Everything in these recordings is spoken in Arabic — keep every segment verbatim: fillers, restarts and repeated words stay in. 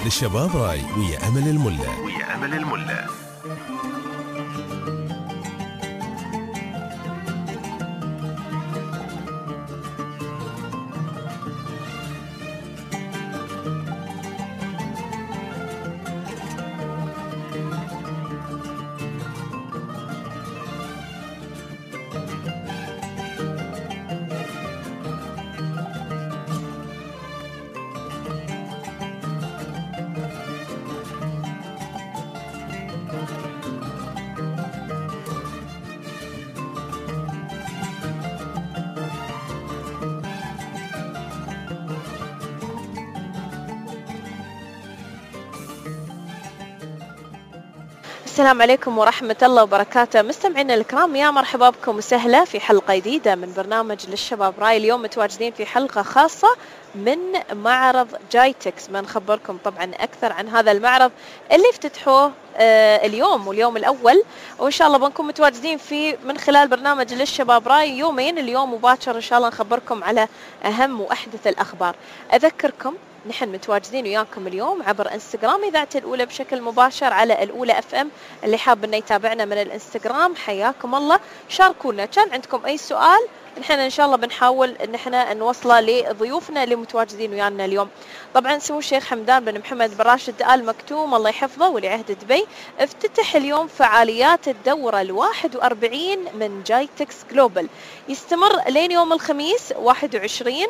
للشباب راي ويا أمل الملا ويا أمل الملا. السلام عليكم ورحمة الله وبركاته. مستمعينا الكرام، يا مرحبا بكم وسهلا في حلقة جديدة من برنامج للشباب راي. اليوم متواجدين في حلقة خاصة من معرض جايتكس، ما نخبركم طبعا أكثر عن هذا المعرض اللي افتتحوه آه اليوم واليوم الأول، وإن شاء الله بنكون متواجدين فيه من خلال برنامج للشباب راي يومين، اليوم مباشر إن شاء الله نخبركم على أهم وأحدث الأخبار. أذكركم نحن متواجدين وياكم اليوم عبر انستغرام إذاعة الأولى بشكل مباشر على الأولى اف ام. اللي حاب انه يتابعنا من الانستغرام حياكم الله، شاركونا كان عندكم أي سؤال نحن إن شاء الله بنحاول إن احنا نوصله لضيوفنا اللي متواجدين ويانا اليوم. طبعا سمو الشيخ حمدان بن محمد بن راشد آل مكتوم الله يحفظه ولعهد دبي افتتح اليوم فعاليات الدورة الواحد وأربعين من جايتكس جلوبال، يستمر لين يوم الخميس واحد وعشرين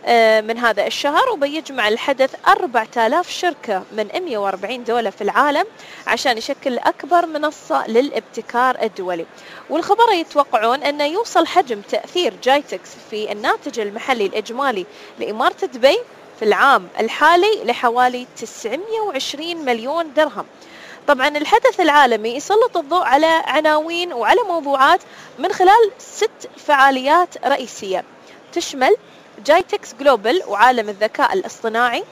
من هذا الشهر، وبيجمع الحدث أربعة آلاف شركة من مئة وأربعين دولة في العالم عشان يشكل أكبر منصة للابتكار الدولي. والخبراء يتوقعون أنه يوصل حجم تأثير جايتكس في الناتج المحلي الإجمالي لإمارة دبي في العام الحالي لحوالي تسعمئة وعشرين مليون درهم. طبعا الحدث العالمي يسلط الضوء على عناوين وعلى موضوعات من خلال ست فعاليات رئيسية تشمل جايتكس جلوبال وعالم الذكاء الاصطناعي،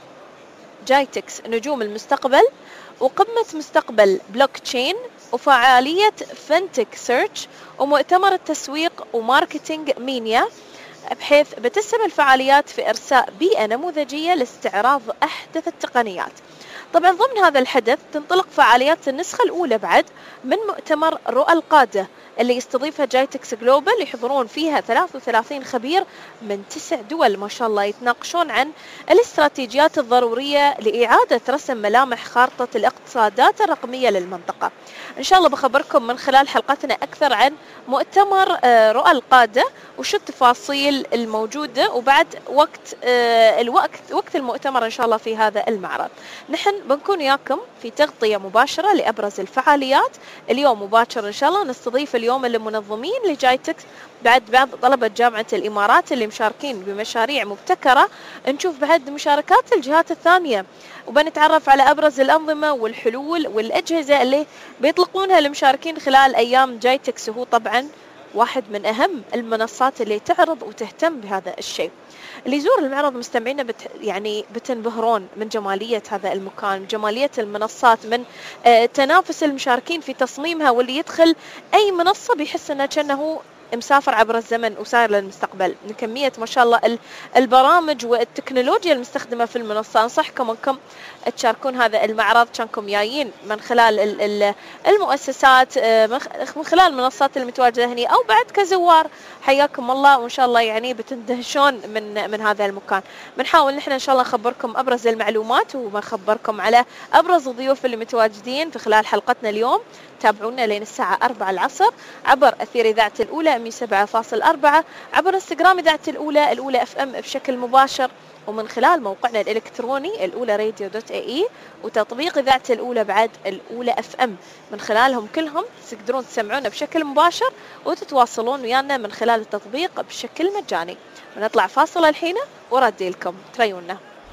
جايتكس نجوم المستقبل، وقمة مستقبل بلوك تشين، وفعالية فنتك سيرش، ومؤتمر التسويق وماركتينج مينيا، بحيث بتسهم الفعاليات في إرساء بيئة نموذجية لاستعراض أحدث التقنيات. طبعا ضمن هذا الحدث تنطلق فعاليات النسخة الأولى بعد من مؤتمر رؤى القادة اللي يستضيفها جايتكس جلوبال، يحضرون فيها ثلاثة وثلاثين خبير من تسع دول ما شاء الله، يتناقشون عن الاستراتيجيات الضرورية لإعادة رسم ملامح خارطة الاقتصادات الرقمية للمنطقة. إن شاء الله بخبركم من خلال حلقتنا أكثر عن مؤتمر رؤى القادة وشو التفاصيل الموجودة، وبعد وقت الوقت وقت المؤتمر إن شاء الله في هذا المعرض. نحن بنكون وياكم في تغطية مباشرة لأبرز الفعاليات. اليوم مباشر إن شاء الله نستضيف اليوم المنظمين لجايتكس، بعد بعض طلبة جامعة الإمارات اللي مشاركين بمشاريع مبتكرة، نشوف بعد مشاركات الجهات الثانية، وبنتعرف على أبرز الأنظمة والحلول والأجهزة اللي بيطلقونها المشاركين خلال أيام جايتكس، وهو طبعا واحد من أهم المنصات اللي تعرض وتهتم بهذا الشيء. اللي يزور المعرض مستمعينا بت يعني بتنبهرون من جمالية هذا المكان، جمالية المنصات، من آه تنافس المشاركين في تصميمها، واللي يدخل أي منصة بيحس أنه كأنه مسافر عبر الزمن وسائر للمستقبل من كمية ما شاء الله البرامج والتكنولوجيا المستخدمة في المنصة. أنصحكم أنكم تشاركون هذا المعرض، كانكم جايين من خلال المؤسسات، من خلال المنصات المتواجدة هنا، أو بعد كزوار حياكم الله، وإن شاء الله يعني بتندهشون من من هذا المكان. بنحاول نحن إن شاء الله نخبركم أبرز المعلومات وبنخبركم على أبرز الضيوف اللي متواجدين في خلال حلقتنا اليوم. تابعونا لين الساعة أربعة العصر عبر أثير إذاعة الأولى مئة وسبعة فاصلة أربعة، عبر انستغرام إذاعة الأولى الأولى اف ام بشكل مباشر، ومن خلال موقعنا الإلكتروني الأولى راديو دوت اي اي، وتطبيق إذاعة الأولى بعد الأولى اف ام. من خلالهم كلهم تقدرون تسمعونا بشكل مباشر وتتواصلون ويانا من خلال التطبيق بشكل مجاني. ونطلع فاصل الحين وردي لكم تريونا.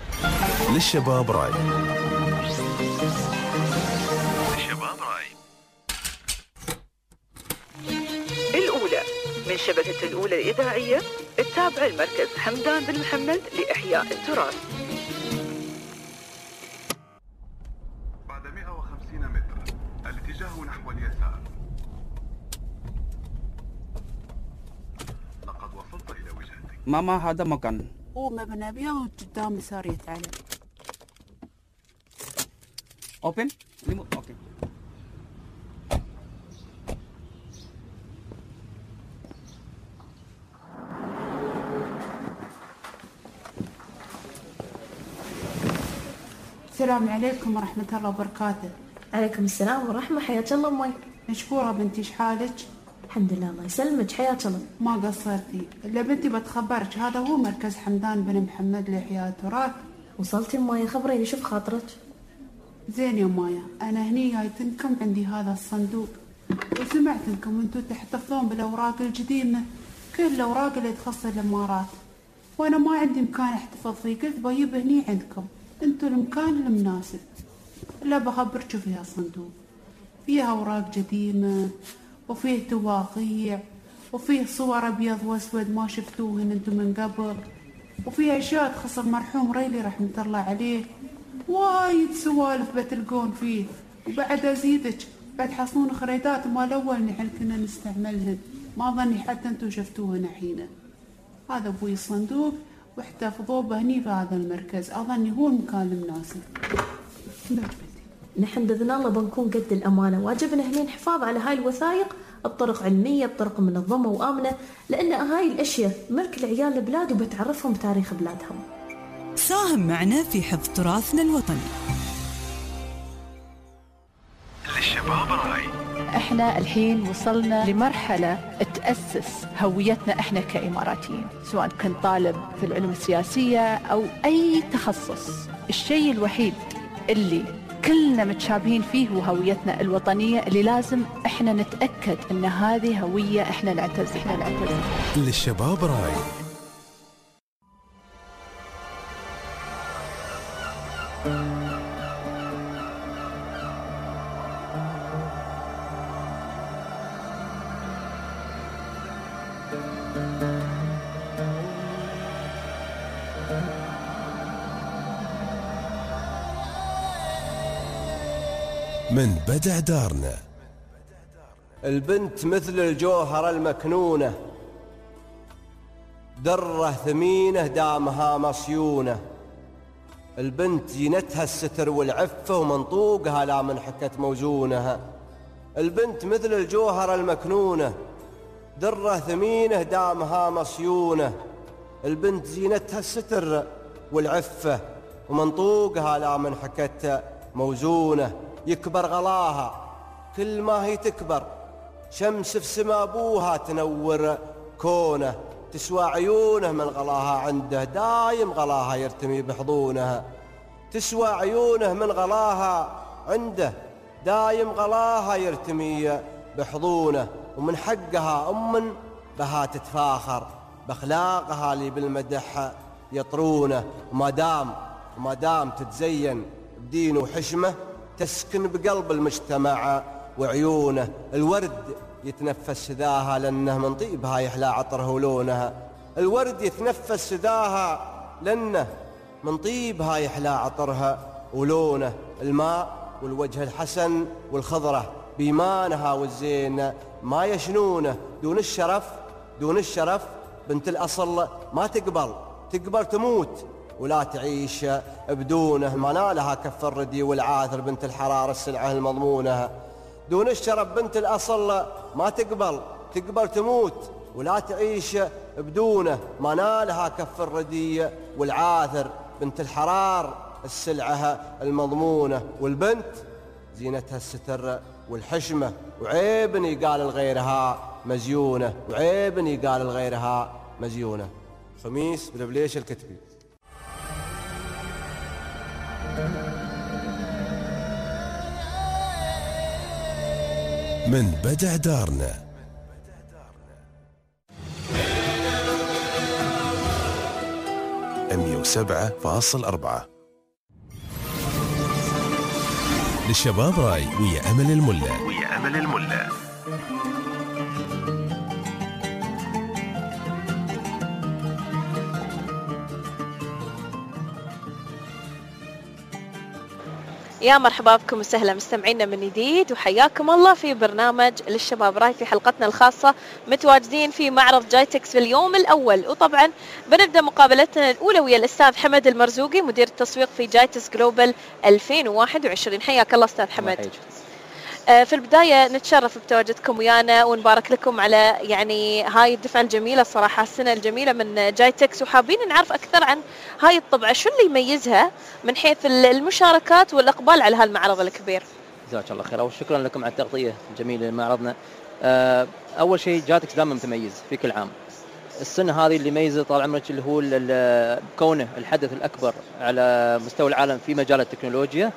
للشباب راي. الأولى من شبكة الأولى الإذاعية التابعة المركز حمدان بن محمد لإحياء التراث. بعد مئة وخمسين متر الاتجاه نحو اليسار. لقد وصلت إلى وجهتك. ماما هذا مكان. هو مبنى أبيض وقدام يسار يتعلم. اوبن اوكي. السلام عليكم ورحمة الله وبركاته. عليكم السلام ورحمة. حياك الله أمي. مشكورة بنتي، شحالك؟ الحمد لله الله يسلمك. حياك الله. ما قصرتي إلا بنتي بتخبرك، هذا هو مركز حمدان بن محمد لإحياء التراث. وصلتي أمي؟ خبريني شوف خاطرك. زين يا مايا، أنا هني جايتنكم عندي هذا الصندوق، وسمعت انكم انتم تحتفظون بالأوراق القديمة، كل الأوراق اللي تخص الإمارات، وأنا ما عندي مكان احتفظ فيه، قلت بجيب هني عندكم، انتم المكان المناسب. إلا بخبرك فيها صندوق، فيها أوراق قديمة وفيه تواقيع وفيه صور أبيض وأسود ما شفتوهن انتم من قبل، وفيه أشياء تخص المرحوم ريلي رحمة الله عليه، وايد سوالف بتلقون فيه. وبعد أزيدك بعد حصلون خريطات مال أول نحن كنا نستعملهن، ما ظني حتى انتم شفتوهن الحين. هذا أبوي الصندوق واحتفظوه بهني في هذا المركز، أظني هو المكان المناسب. نحن بإذن الله بنكون قد الأمانة، واجبنا هنا الحفاظ على هاي الوثائق بطرق علمية بطرق منظمة وآمنة، لأن هاي الأشياء ملك العيال البلاد وبتعرفهم بتاريخ بلادهم. ساهم معنا في حفظ تراثنا الوطني. للشباب راي. احنا الحين وصلنا لمرحلة تأسس هويتنا احنا كإماراتيين، سواء كان طالب في العلوم السياسية أو أي تخصص. الشيء الوحيد اللي كلنا متشابهين فيه هو هويتنا الوطنية، اللي لازم احنا نتأكد ان هذه هوية احنا نعتز احنا نعتز. للشباب راي. من بدع دارنا. البنت مثل الجوهرة المكنونة، درة ثمينة دامها مصيونة. البنت زينتها الستر والعفة ومنطوقها لا من حكت موزونها. البنت مثل الجوهرة المكنونة، درة ثمينة دامها مصيونة. البنت زينتها الستر والعفة ومنطوقها لا من حكت موزونة. يكبر غلاها كل ما هي تكبر، شمس في سما أبوها تنور كونه. تسوى عيونه من غلاها عنده، دايم غلاها يرتمي بحضونها. تسوى عيونه من غلاها عنده، دايم غلاها يرتمي بحضونه. ومن حقها أم بها تتفاخر بأخلاقها اللي بالمدح يطرونه. وما دام وما دام تتزين بدين وحشمة، تسكن بقلب المجتمع وعيونه. الورد يتنفس ذاها لأنه من طيبها يحلى عطره ولونها. الورد يتنفس ذاها لأنه من طيبها يحلى عطرها ولونه. الماء والوجه الحسن والخضرة بإيمانها والزين ما يشنونه. دون الشرف دون الشرف بنت الأصل ما تقبل تقبل تموت ولا تعيش بدونه. ما نالها كف الردي والعاثر بنت الحرارة السلعة المضمونة. دون الشرف بنت الأصل ما تقبل تقبل تموت ولا تعيش بدونه. ما نالها كف الردي والعاثر بنت الحرار السلعة المضمونة. والبنت زينتها الستر والحشمة، وعيب يقال لغيرها مزيونة، وعيب يقال لغيرها مزيونة. خميس بالبليش الكتبي. من بدع دارنا. مية وسبعة فاصلة أربعة. للشباب راي ويا أمل الملا. ويا أمل الملا. يا مرحبا بكم وسهلا مستمعينا من جديد، وحياكم الله في برنامج للشباب راي في حلقتنا الخاصة. متواجدين في معرض جايتكس في اليوم الأول، وطبعا بنبدأ مقابلتنا الأولى ويا الأستاذ حمد المرزوقي مدير التسويق في جايتكس جلوبال ألفين وواحد وعشرين. حياك الله أستاذ حمد. في البداية نتشرف بتواجدكم ويانا ونبارك لكم على يعني هاي الدفعة الجميلة الصراحة، السنة الجميلة من جايتكس، وحابين نعرف أكثر عن هاي الطبعة، شو اللي يميزها من حيث المشاركات والإقبال على هالمعرض الكبير. جزاك الله خير، وشكرا لكم على التغطية الجميلة لمعرضنا. أول شيء جايتكس دائما متميز في كل عام. السنة هذه اللي ميزة طال عمرك اللي هو كونه الحدث الأكبر على مستوى العالم في مجال التكنولوجيا.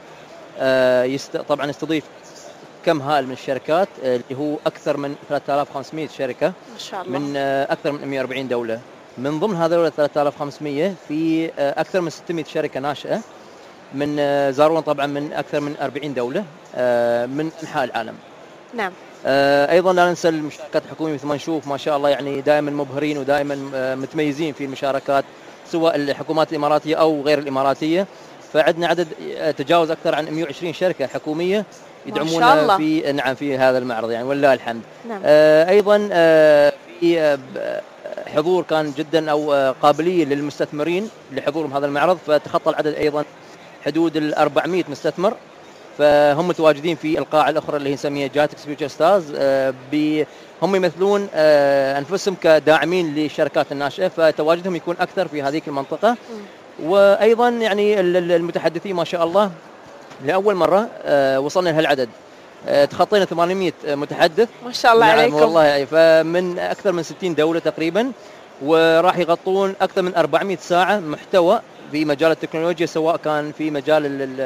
طبعا يستضيف كم هائل من الشركات اللي هو أكثر من ثلاثة آلاف وخمسمئة شركة ما شاء الله، من أكثر من مئة وأربعين دولة. من ضمن هذول ثلاثة آلاف وخمسمئة في أكثر من ستمئة شركة ناشئة من زارونا طبعا من أكثر من أربعين دولة من أنحاء العالم. نعم. أيضا لا ننسى المشاركات الحكومية، مثل ما نشوف ما شاء الله يعني دائما مبهرين ودائما متميزين في المشاركات، سواء الحكومات الإماراتية أو غير الإماراتية. فعندنا عدد تجاوز أكثر عن مئة وعشرين شركة حكومية يدعمونا في نعم في هذا المعرض يعني ولله الحمد. نعم. آه ايضا آه في آه حضور كان جدا او قابليه للمستثمرين لحضورهم هذا المعرض، فتخطى العدد ايضا حدود ال أربعمئة مستثمر، فهم متواجدين في القاعه الاخرى اللي هي نسميها جايتكس فيوتشر ستارز. آه هم يمثلون آه انفسهم كداعمين للشركات الناشئه، فتواجدهم يكون اكثر في هذيك المنطقه. م. وايضا يعني المتحدثين ما شاء الله لأول مرة آه وصلنا لهالعدد، آه تخطينا ثمانمئة متحدث ما شاء الله. نعم عليكم والله يعني، فمن أكثر من ستين دولة تقريبا، وراح يغطون أكثر من أربعمئة ساعة محتوى في مجال التكنولوجيا، سواء كان في مجال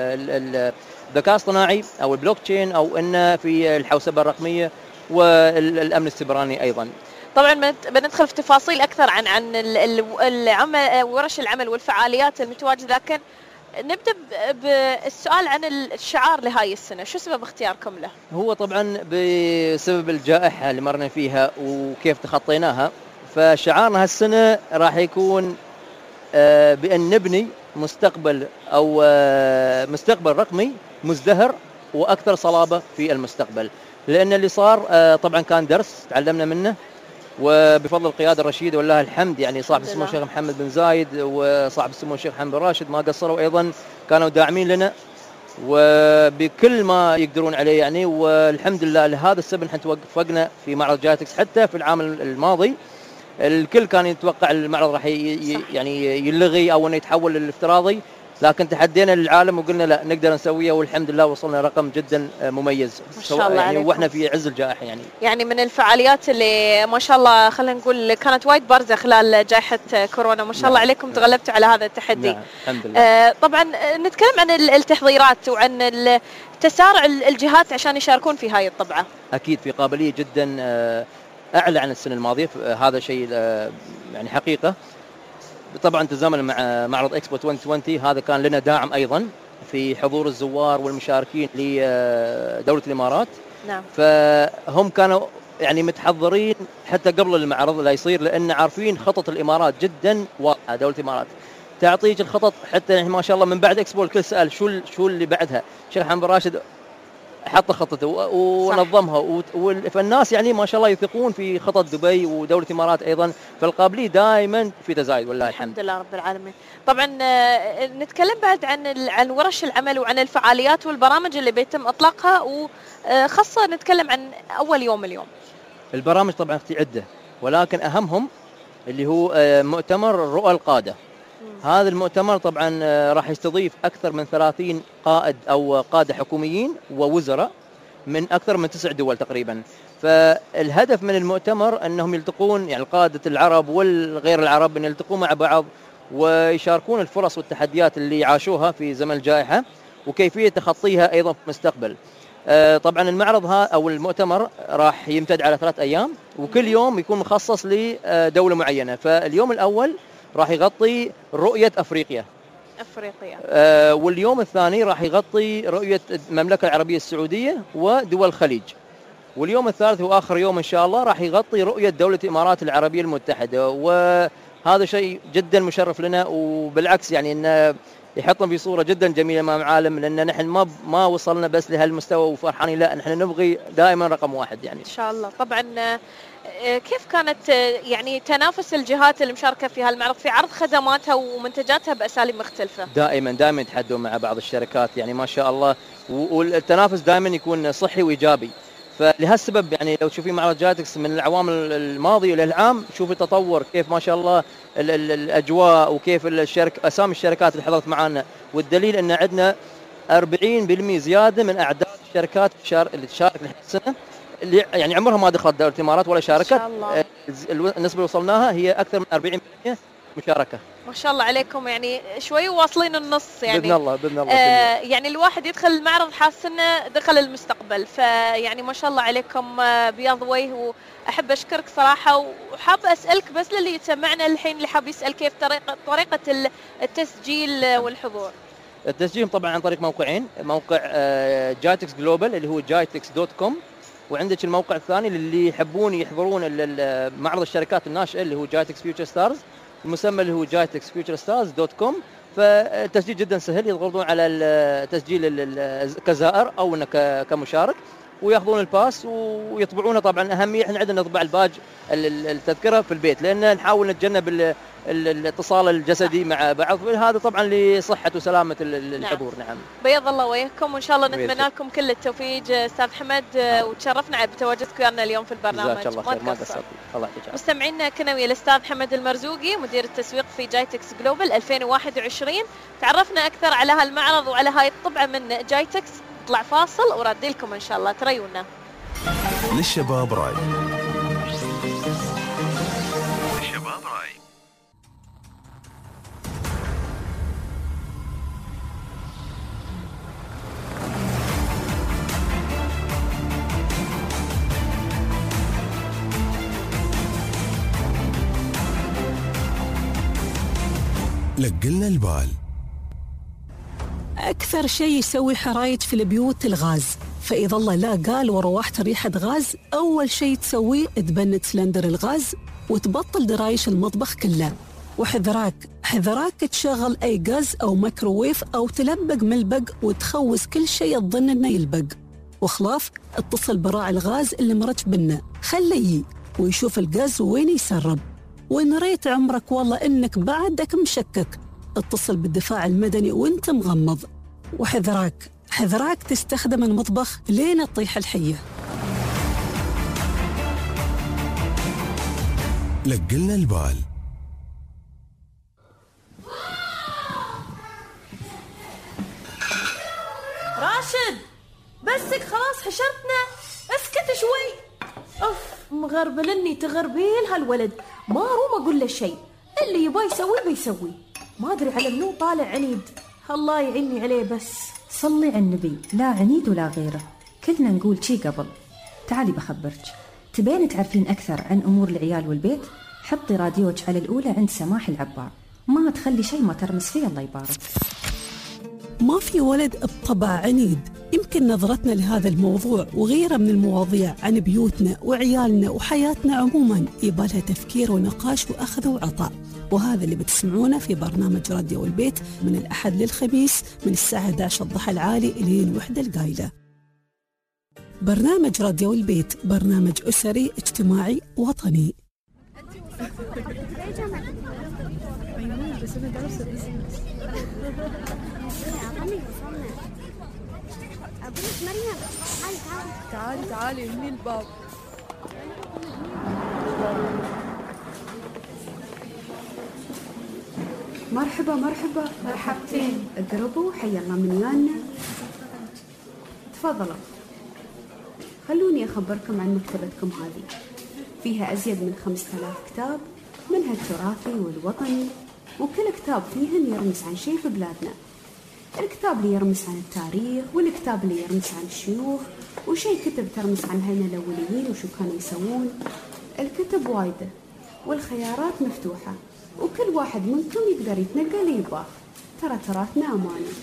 الذكاء الاصطناعي أو البلوك تشين أو إنه في الحوسبة الرقمية والأمن السيبراني أيضا. طبعا بندخل في تفاصيل أكثر عن عن العمل ورش العمل والفعاليات المتواجدة، لكن نبدأ بالسؤال عن الشعار لهاي السنة، شو سبب اختياركم له؟ هو طبعا بسبب الجائحة اللي مرنا فيها وكيف تخطيناها، فشعارنا هالسنة راح يكون بأن نبني مستقبل أو مستقبل رقمي مزدهر وأكثر صلابة في المستقبل. لأن اللي صار طبعا كان درس تعلمنا منه، وبفضل القيادة الرشيدة والله الحمد يعني صاحب السمو الشيخ محمد بن زايد وصاحب السمو الشيخ محمد بن راشد ما قصروا، أيضا كانوا داعمين لنا وبكل ما يقدرون عليه يعني. والحمد لله لهذا السبب نحن توفقنا في معرض جايتكس. حتى في العام الماضي الكل كان يتوقع المعرض راح يعني يلغي أو أنه يتحول للافتراضي، لكن تحدينا للعالم وقلنا لا نقدر نسويه، والحمد لله وصلنا رقم جدا مميز ما شاء الله يعني عليكم. واحنا في عز الجائحه يعني يعني من الفعاليات اللي ما شاء الله خلينا نقول كانت وايد بارزه خلال جائحه كورونا، ما شاء الله عليكم نعم. تغلبتوا على هذا التحدي. نعم. الحمد لله. آه طبعا نتكلم عن التحضيرات وعن تسارع الجهات عشان يشاركون في هاي الطبعه. اكيد في قابليه جدا اعلى عن السنه الماضيه، هذا شيء يعني حقيقه. طبعا تزامنا مع معرض اكسبو ألفين وعشرين، هذا كان لنا داعم ايضا في حضور الزوار والمشاركين لدوله الامارات. نعم. فهم كانوا يعني متحضرين حتى قبل المعرض لا يصير، لان عارفين خطط الامارات جدا واضحه. دوله الامارات تعطيك الخطط حتى يعني ما شاء الله من بعد اكسبو الكل سال شو شو اللي بعدها. الشيخ محمد بن راشد حط خطته ونظمها، فالناس يعني ما شاء الله يثقون في خطط دبي ودولة الإمارات أيضا، فالقابلية دائما في تزايد والله الحمد. الحمد لله رب العالمين. طبعا نتكلم بعد عن عن ورش العمل وعن الفعاليات والبرامج اللي بيتم إطلاقها، وخاصة نتكلم عن أول يوم اليوم. البرامج طبعا في عدة، ولكن أهمهم اللي هو مؤتمر رؤى القادة. هذا المؤتمر طبعا راح يستضيف أكثر من ثلاثين قائد أو قادة حكوميين ووزراء من أكثر من تسع دول تقريبا. فالهدف من المؤتمر أنهم يلتقون يعني قادة العرب والغير العرب، أن يلتقون مع بعض ويشاركون الفرص والتحديات اللي عاشوها في زمن الجائحة وكيفية تخطيها أيضا في المستقبل. طبعا المعرض ها أو المؤتمر راح يمتد على ثلاث أيام، وكل يوم يكون مخصص لدولة معينة. فاليوم الأول راح يغطي رؤية أفريقيا أفريقيا آه واليوم الثاني راح يغطي رؤية المملكة العربية السعودية ودول الخليج. واليوم الثالث وآخر يوم إن شاء الله راح يغطي رؤية دولة الإمارات العربية المتحدة. وهذا شيء جدا مشرف لنا، وبالعكس يعني إن يحطهم في صوره جدا جميله امام العالم، لان نحن ما ما وصلنا بس لهالمستوى وفرحانين، لا نحن نبغي دائما رقم واحد يعني. ان شاء الله. طبعا كيف كانت يعني تنافس الجهات اللي مشاركه في هالمعرض في عرض خدماتها ومنتجاتها باساليب مختلفه؟ دائما دائما يتحدوا مع بعض الشركات يعني ما شاء الله، والتنافس دائما يكون صحي وايجابي. فلهالسبب يعني لو تشوفين معرض جايتكس من العوام الماضيه للعام، شوفي التطور كيف ما شاء الله ال ال الاجواء وكيف الشركه اسامي الشركات اللي حضرت معنا، والدليل ان عندنا أربعين بالمئة زياده من اعداد الشركات اللي تشارك السنه، اللي يعني عمرها ما دخلت دوله الامارات ولا شاركت. النسبه اللي وصلناها هي اكثر من أربعين بالمئة مشاركه. ما شاء الله عليكم، يعني شوي واصلين النص يعني. باذن الله باذن الله. آه يعني الواحد يدخل المعرض حاسس انه دخل المستقبل، فيعني ما شاء الله عليكم آه بياض وجه. واحب اشكرك صراحه، وحابه اسالك بس للي يسمعنا الحين اللي حاب يسال كيف طريقه طريقه التسجيل والحضور. التسجيل طبعا عن طريق موقعين، موقع آه جايتكس جلوبال اللي هو جايتكس دوت كوم، وعندك الموقع الثاني اللي يحبون يحضرون معرض الشركات الناشئه اللي هو جايتكس فيوتشر ستارز، المسمى اللي هو جايتكس فيوتشر ستارز دوت كوم. فالتسجيل جدا سهل، يضغطون على التسجيل كزائر او انك كمشارك وياخذون الباس ويطبعونه. طبعا اهميه احنا عندنا نطبع الباج التذكره في البيت، لان نحاول نتجنب الاتصال الجسدي مع بعض، هذا طبعا لصحه وسلامه الحضور. نعم. نعم. بيض الله وجهكم، وان شاء الله نتمنى لكم كل التوفيق استاذ حمد، وتشرفنا بتواجدك ويانا اليوم في البرنامج. جزاك الله خير، ما قصرتي. الله يحفظك. مستمعينا كنا ويا الاستاذ حمد المرزوقي مدير التسويق في جايتكس جلوبال ألفين وواحد وعشرين، تعرفنا اكثر على هالمعرض وعلى هاي الطبعه من جايتكس. نطلع فاصل وراد لكم ان شاء الله، تريونا. للشباب راي. للشباب راي. لقلنا البال. أكثر شيء يسوي حرايج في البيوت الغاز، فإذا الله لا قال وروحت ريحة غاز، أول شيء تسويه تبند سلندر الغاز وتبطل درايش المطبخ كله. وحذراك حذراك تشغل أي غاز أو ميكروويف أو تلبق ملبق وتخوز كل شيء تظن إنه يلبق. وخلاف اتصل براعي الغاز اللي مرت بنا، خليه يجي ويشوف الغاز وين يسرب. وإن ريت عمرك والله إنك بعدك مشكك، اتصل بالدفاع المدني وانت مغمض. وحذراك حذراك تستخدم المطبخ لين تطيح الحية. لقلنا البال. راشد بسك خلاص حشرتنا، اسكت شوي. اوف مغربلني تغربيل هالولد، ما روم اقول له شيء، اللي يبغى يسوي بيسوي، ما ادري على منو طالع عنيد. الله يعيني عليه. بس صلي على النبي، لا عنيد ولا غيره، كلنا نقول شي قبل. تعالي بخبرك، تبين تعرفين اكثر عن امور العيال والبيت؟ حطي راديوك على الاولى عند سماح العبار، ما تخلي شيء ما ترمس فيه الله يبارك. ما في ولد بطبع عنيد. يمكن نظرتنا لهذا الموضوع وغيره من المواضيع عن بيوتنا وعيالنا وحياتنا عموما يبالها تفكير ونقاش وأخذ وعطاء، وهذا اللي بتسمعونه في برنامج راديو البيت من الأحد للخميس من الساعة إحدى عشر الضحى العالي إلى الوحدة القايلة. برنامج راديو البيت برنامج أسري اجتماعي وطني. تعالي تعالي هني الباب. مرحبا مرحبا مرحبتين، اقربوا حيا الله من يانا. تفضلوا. خلوني أخبركم عن مكتبتكم هذه، فيها أزيد من خمسة آلاف كتاب، منها التراثي والوطني، وكل كتاب فيهم يرمز عن شيء في بلادنا. الكتاب اللي يرمز عن التاريخ، والكتاب اللي يرمز عن الشيوخ، وشيء كتب ترمز عن هنا الأوليين وشو كانوا يسوون. الكتب وايدة والخيارات مفتوحة، وكل واحد منكم يقدر يتنقل اللي يبغاه، ترى تراثنا أمانة.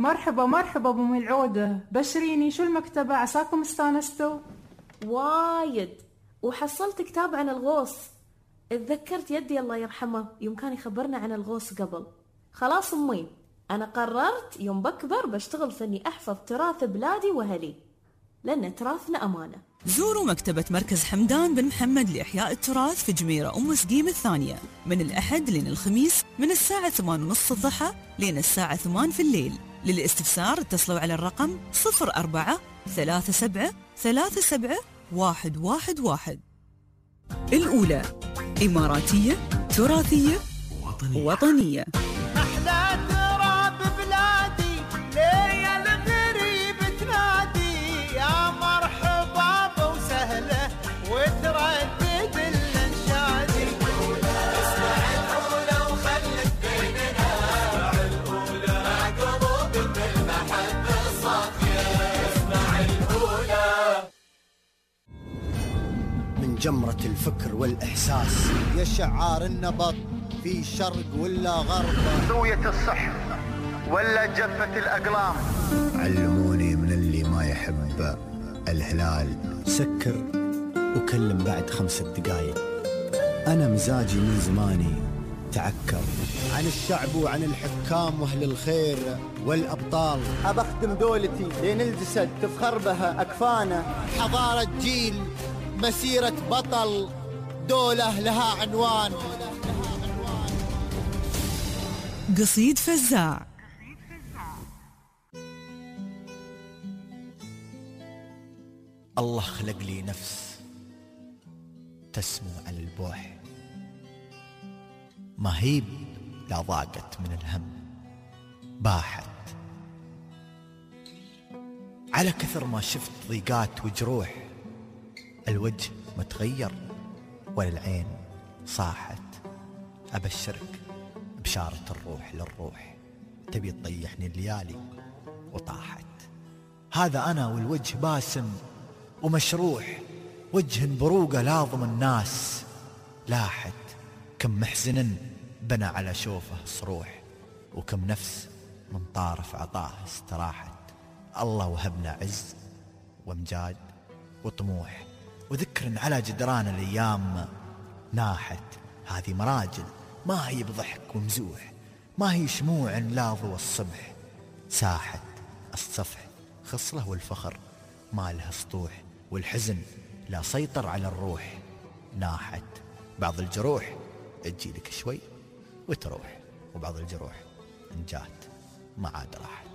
مرحبا مرحبا ابو ملعوده، بشريني شو المكتبه، عساكم استانستوا؟ وايد. وحصلت كتاب عن الغوص. اتذكرت يدي الله يرحمه يوم كان يخبرنا عن الغوص قبل. خلاص امي، انا قررت يوم بكبر بشتغل في اني احفظ تراث بلادي واهلي، لان تراثنا امانه. زوروا مكتبة مركز حمدان بن محمد لإحياء التراث في جميرة أم سقيم الثانية من الأحد لين الخميس من الساعة ثمانية ونص الضحى لين الساعة ثمانية في الليل. للاستفسار اتصلوا على الرقم صفر أربعة ثلاثة سبعة ثلاثة سبعة واحد واحد واحد. الأولى إماراتية تراثية وطنية, وطنية. أحلى تراب بلادي ليا الغريب تنادي يا مرحبا وسهلة وتردد الانشادي. اسمع الأولى وخلك بيننا، اسمع الأولى مع قلوب بالمحبة الصافية. اسمع الأولى من جمرة الفكر والإحساس يا شعار النبض في شرق ولا غرب، زوية الصح ولا جفة الأقلام. علموني من اللي ما يحب الهلال سكر وكلم بعد خمسة دقايق. أنا مزاجي من زماني تعكر عن الشعب وعن الحكام وأهل الخير والأبطال. أبخدم دولتي لين الجسد تفخر بها أكفانا. حضارة جيل، مسيرة بطل، دولة لها عنوان. قصيد فزاع. الله خلق لي نفس تسمو على البوح، مهيب لا ضاقت من الهم باحت. على كثر ما شفت ضيقات وجروح، الوجه متغير ولا العين صاحت. أبشرك بشارة الروح للروح، تبي تطيحني الليالي وطاحت. هذا أنا والوجه باسم ومشروح، وجه بروقه لاظم الناس لاحت. كم محزن بنى على شوفه صروح، وكم نفس من طارف عطاه استراحت. الله وهبنا عز وامجاد وطموح، وذكر على جدران الأيام ناحت. هذه مراجل ما هي بضحك ومزوح، ما هي شموع لاظوا الصبح ساحت. الصفح خصله والفخر ما لها سطوح، والحزن لا سيطر على الروح ناحت. بعض الجروح تجيلك شوي وتروح، وبعض الجروح إن جات ما عاد راحت.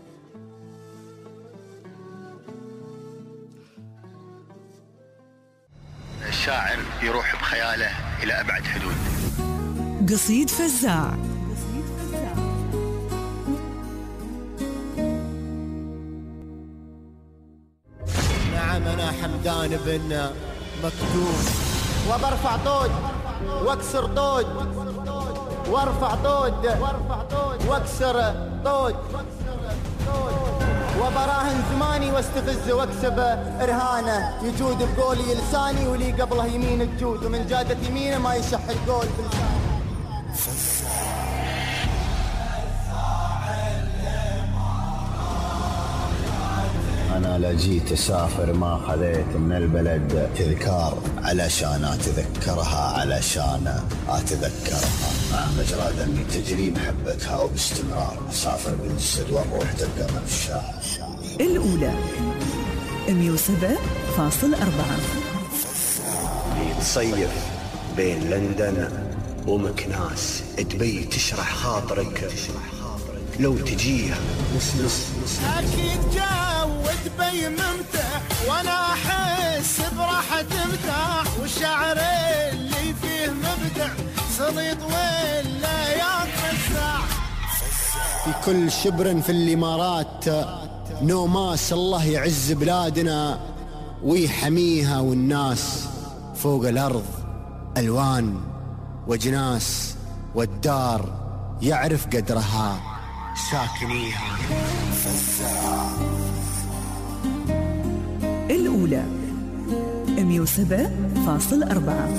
الشاعر يروح بخياله إلى أبعد حدود. قصيد فزاع. نعم أنا حمدان بن مكتوم، وبرفع طود واكسر طود، وارفع طود واكسر طود، وبراهن زماني واستفز واكسب ارهانه. يجود بقولي لساني ولي قبله يمين تجود، ومن جادة يمينه ما يشح القول بلسانه. أنا لا جيت أسافر ما خذيت من البلد تذكار، علشان أتذكرها علشان أتذكرها. مع مجرى دمي تجري محبتها وباستمرار أسافر بالجسد والروح تبقى من الشاعر. الأولى مية وسبعة فاصل أربعة. تصيف بين لندن ومكناس، تبي تشرح خاطرك لو تجيها. أكيد جو دبي ممتع، وأنا أحس براحة مرتاح، والشعر اللي فيه مبدع صليط ولا ينفزع. في كل شبر في الإمارات نوماس، الله يعز بلادنا ويحميها، والناس فوق الأرض ألوان وجناس، والدار يعرف قدرها ساكنيها. الأولى مية وسبعة فاصل أربعة.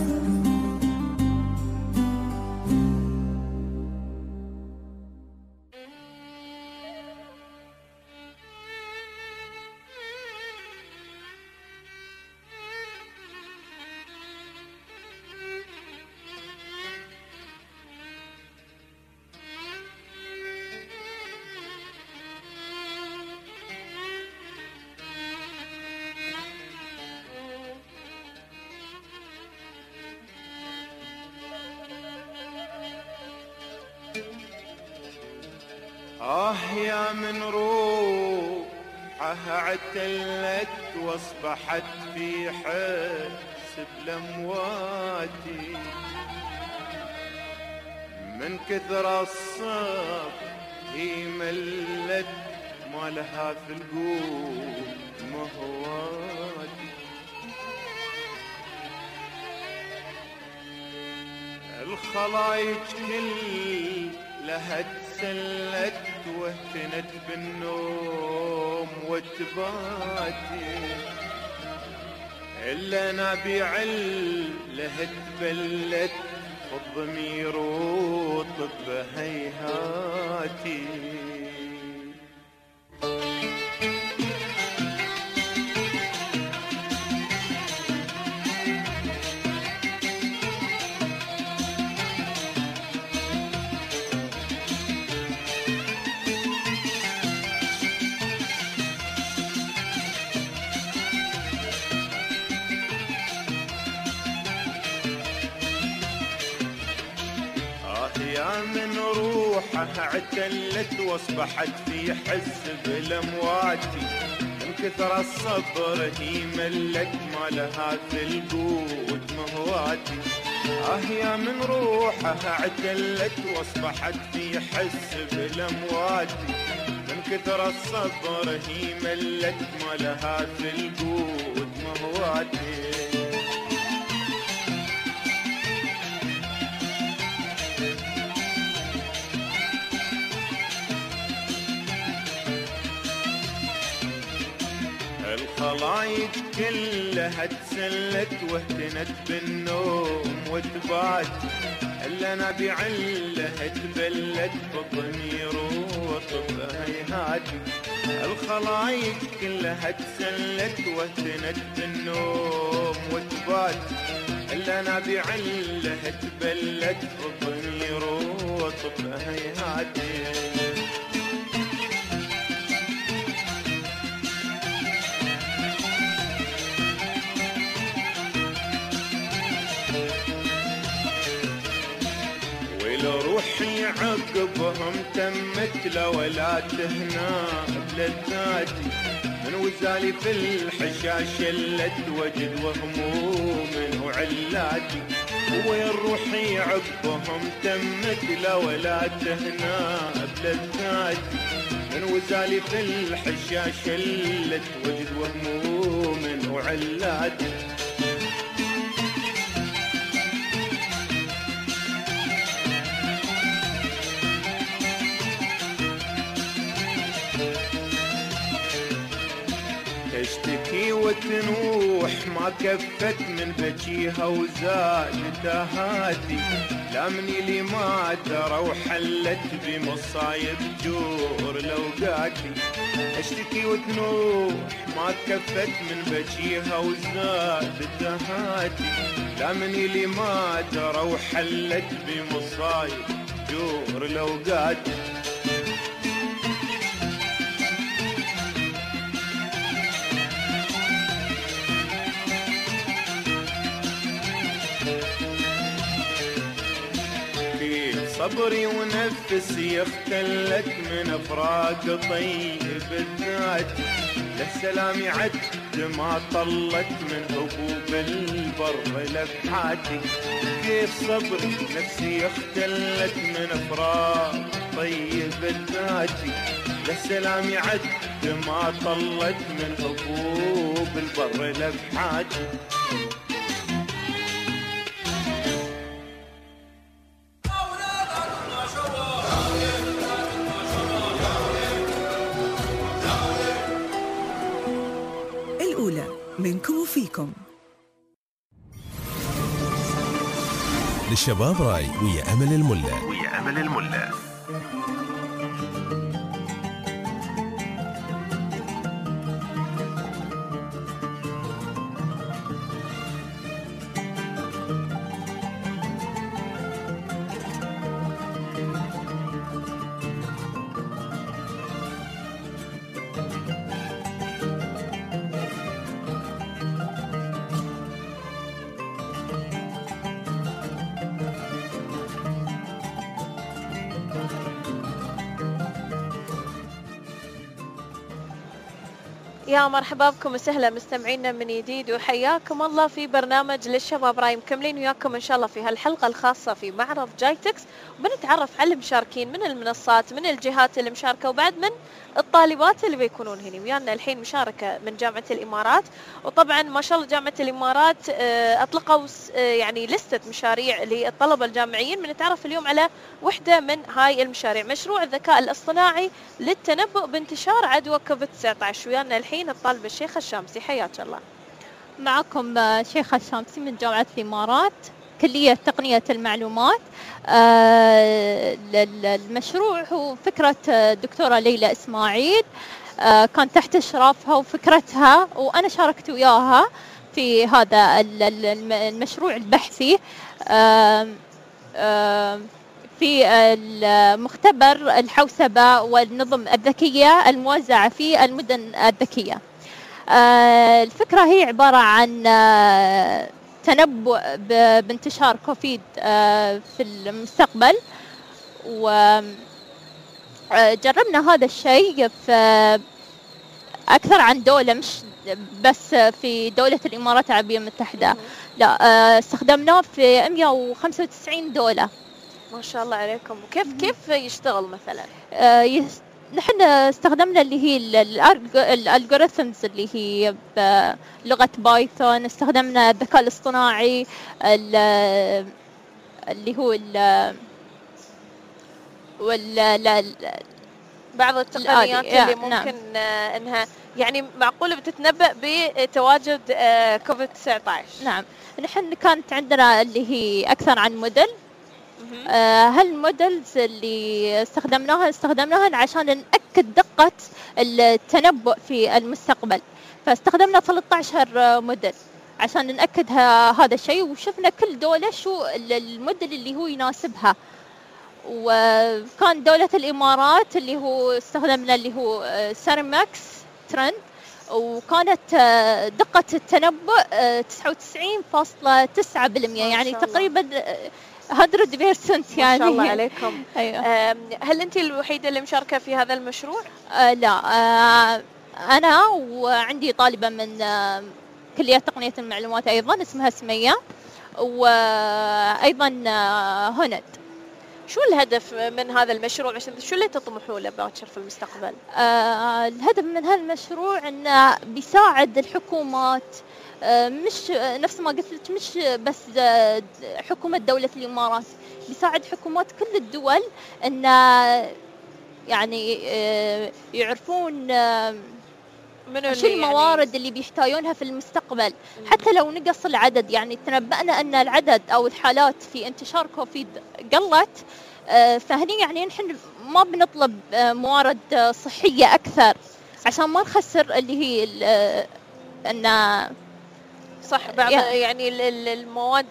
آه يا من روحها اعتلت واصبحت في حسب لمواتي، من كثر الصبر هي ملت ما لها في القوت مهواتي. الخلايج كلها تسلت واهتنت بالنوم وتباتي، إلا نبيع له تبلت والضمير وطب هيهاتي. من روحها اعتلت واصبحت في حسب لمواتي، من كثر الصبر هي ملت ما لها في القوت مهواتي. آه يا من روحها اعتلت واصبحت في حسب لمواتي، من كثر الصبر هي ملت ما لها في القوت مهواتي. الخلايج كلها تسلت واهتنت بالنوم وتبات، الا نبيع لها تبلت بالضمير وطب هيهاتي. الخلايج كلها تسلت واهتنت بالنوم وتبات، الا نبيع لها تبلت بالضمير وطب هيهاتي. روحي عقبهم تمت ولا تهنا بلذاتي، من وزالي في الحشا شلت وجد وهموم وعلاتي. وين روحي عقبهم تمت ولا تهنا بلذاتي، من وزالي في الحشا شلت وجد وهموم وعلاتي. تشتكي وتنوح ما كفت من بجيها وزاد تهاتي، لا مني لي ما ترى وحلت بمصايب جور لوقاتي. اشتكي وتنوح ما كفت من بجيها وزاد تهاتي، لا مني لي ما ترى وحلت بمصايب جور لوقاتي. صبري ونفسي اختلت من افراق طيب الذات، له سلامي عد ما طلت من هبوب البر لفحاتي. كيف صبري نفسي اختلت من افراق طيب الذات، له سلامي عد ما طلت من هبوب البر لفحاتي. منكم وفيكم. للشباب راي ويا أمل الملا ويا أمل الملا. يا مرحبا بكم وسهلا مستمعينا من جديد وحياكم الله في برنامج للشباب راي. مكملين وياكم ان شاء الله في هالحلقه الخاصه في معرض جايتكس، وبنتعرف على المشاركين من المنصات، من الجهات اللي مشاركه، وبعد من الطالبات اللي بيكونون هنا ويانا الحين مشاركه من جامعه الامارات. وطبعا ما شاء الله جامعه الامارات اطلقوا يعني لسته مشاريع للطلبه الجامعيين. بنتعرف اليوم على وحده من هاي المشاريع، مشروع الذكاء الاصطناعي للتنبؤ بانتشار عدوى كوفيد تسعة عشر. ويانا الحين الطالبه الشيخه الشامسي، حياك الله. معكم شيخه الشامسي من جامعه الامارات، كليه تقنيه المعلومات. آه المشروع هو فكره الدكتوره ليلى اسماعيل، آه كان تحت اشرافها وفكرتها، وانا شاركت وياها في هذا المشروع البحثي آه آه في المختبر الحوسبة والنظم الذكية الموزعة في المدن الذكية. الفكرة هي عبارة عن تنبؤ بانتشار كوفيد في المستقبل، وجربنا هذا الشيء في أكثر عن دولة، مش بس في دولة الإمارات العربية المتحدة، لا استخدمناه في مئة وخمسة وتسعين دولة. ما شاء الله عليكم. وكيف كيف يشتغل مثلا؟ آه يس... نحن استخدمنا اللي هي الالجوريثمز اللي هي بلغة بايثون، استخدمنا الذكاء الاصطناعي اللي هو ال وال بعض التقنيات اللي ممكن نعم. انها يعني معقولة بتتنبأ بتواجد كوفيد تسعة عشر. نعم، نحن كانت عندنا اللي هي اكثر عن موديل. آه هالمودلز اللي استخدمناها استخدمناها عشان نأكد دقة التنبؤ في المستقبل، فاستخدمنا ثلاثة عشر موديل عشان نأكد هذا الشيء، وشفنا كل دولة شو الموديل اللي هو يناسبها. وكان دولة الإمارات اللي هو استخدمنا اللي هو سيرماكس ترند، وكانت دقة التنبؤ تسعة وتسعين فاصلة تسعة بالمئة، يعني تقريبا مية بالمئة يعني. ما شاء الله عليكم. أيوة. هل أنت الوحيدة اللي مشاركة في هذا المشروع؟ آه لا، آه أنا وعندي طالبة من آه كلية تقنية المعلومات أيضا اسمها سمية، وأيضا آه هند. شو الهدف من هذا المشروع؟ عشان شو اللي تطمحون له باكر في المستقبل؟ آه الهدف من هذا المشروع إنه بيساعد الحكومات، مش نفس ما قلت لك، مش بس حكومة دولة الإمارات، بيساعد حكومات كل الدول إن يعني يعرفون من شو الموارد يعني اللي بيحتاجونها في المستقبل. م. حتى لو نقص العدد، يعني تنبأنا أن العدد أو الحالات في انتشار كوفيد قلت، فهني يعني نحن ما بنطلب موارد صحية أكثر عشان ما نخسر اللي هي أن صح بعض يعني المواد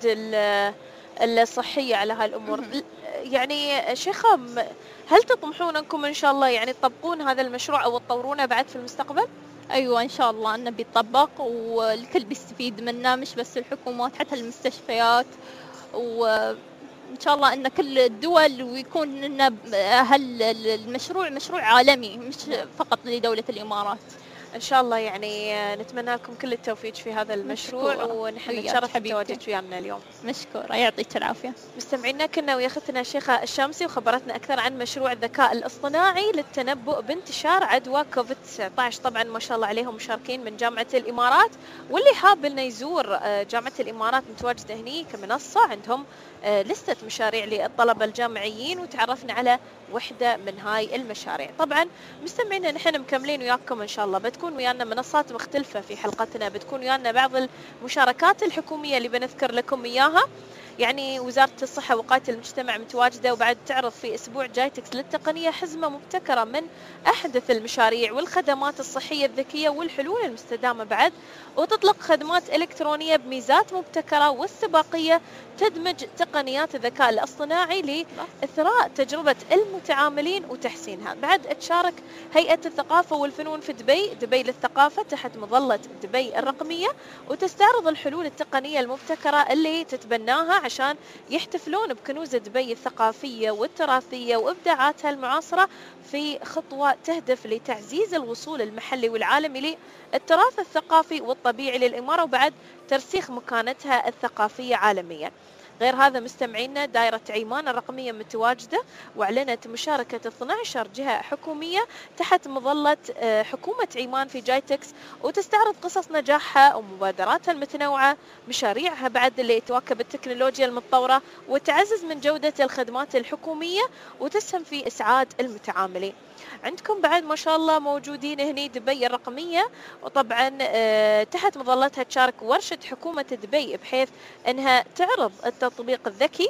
الصحية على هالأمور. يعني شيخة، هل تطمحون أنكم إن شاء الله يعني تطبقون هذا المشروع أو تطورونه بعد في المستقبل؟ أيوة إن شاء الله أنه بيطبق والكل بيستفيد منه، مش بس الحكومات، حتى المستشفيات، وإن شاء الله أن كل الدول، ويكون أن هالمشروع مشروع عالمي مش فقط لدولة الإمارات. إن شاء الله يعني نتمنى لكم كل التوفيق في هذا المشروع، مشكورة. ونحن نتشرف بالتواجد ويانا اليوم. مشكورة، يعطيك العافية. مستمعينا، كنا ويا اختنا الشيخة الشامسي وخبرتنا أكثر عن مشروع الذكاء الاصطناعي للتنبؤ بانتشار عدوى كوفيد تسعة عشر. طبعا ما شاء الله عليهم مشاركين من جامعة الإمارات، واللي حاب إنه يزور جامعة الإمارات متواجدة هني كمنصة، عندهم لستة مشاريع للطلبة الجامعيين، وتعرفنا على وحدة من هاي المشاريع. طبعا مستمعينا، نحن مكملين وياكم إن شاء الله، بتكون ويانا منصات مختلفة في حلقتنا، بتكون ويانا بعض المشاركات الحكومية اللي بنذكر لكم إياها. يعني وزارة الصحة ووقاية المجتمع متواجدة، وبعد تعرض في أسبوع جايتكس للتقنية حزمة مبتكرة من أحدث المشاريع والخدمات الصحية الذكية والحلول المستدامة بعد، وتطلق خدمات إلكترونية بميزات مبتكرة واستباقية تدمج تقنيات الذكاء الاصطناعي لإثراء تجربة المتعاملين وتحسينها. بعد تشارك هيئة الثقافة والفنون في دبي دبي للثقافة تحت مظلة دبي الرقمية، وتستعرض الحلول التقنية المبتكرة اللي تتبناها عشان يحتفلون بكنوز دبي الثقافية والتراثية وإبداعاتها المعاصرة في خطوة تهدف لتعزيز الوصول المحلي والعالمي للتراث الثقافي والطبيعي للإمارة وبعد ترسيخ مكانتها الثقافية عالميا. غير هذا مستمعينا دائرة عمان الرقمية متواجدة وأعلنت مشاركة اثنتي عشرة جهة حكومية تحت مظلة حكومة عمان في جايتكس، وتستعرض قصص نجاحها ومبادراتها المتنوعة، مشاريعها بعد اللي تواكب التكنولوجيا المتطورة وتعزز من جودة الخدمات الحكومية وتسهم في إسعاد المتعاملين. عندكم بعد ما شاء الله موجودين هني دبي الرقمية، وطبعا تحت مظلتها تشارك ورشة حكومة دبي بحيث أنها تعرض التطبيق الذكي،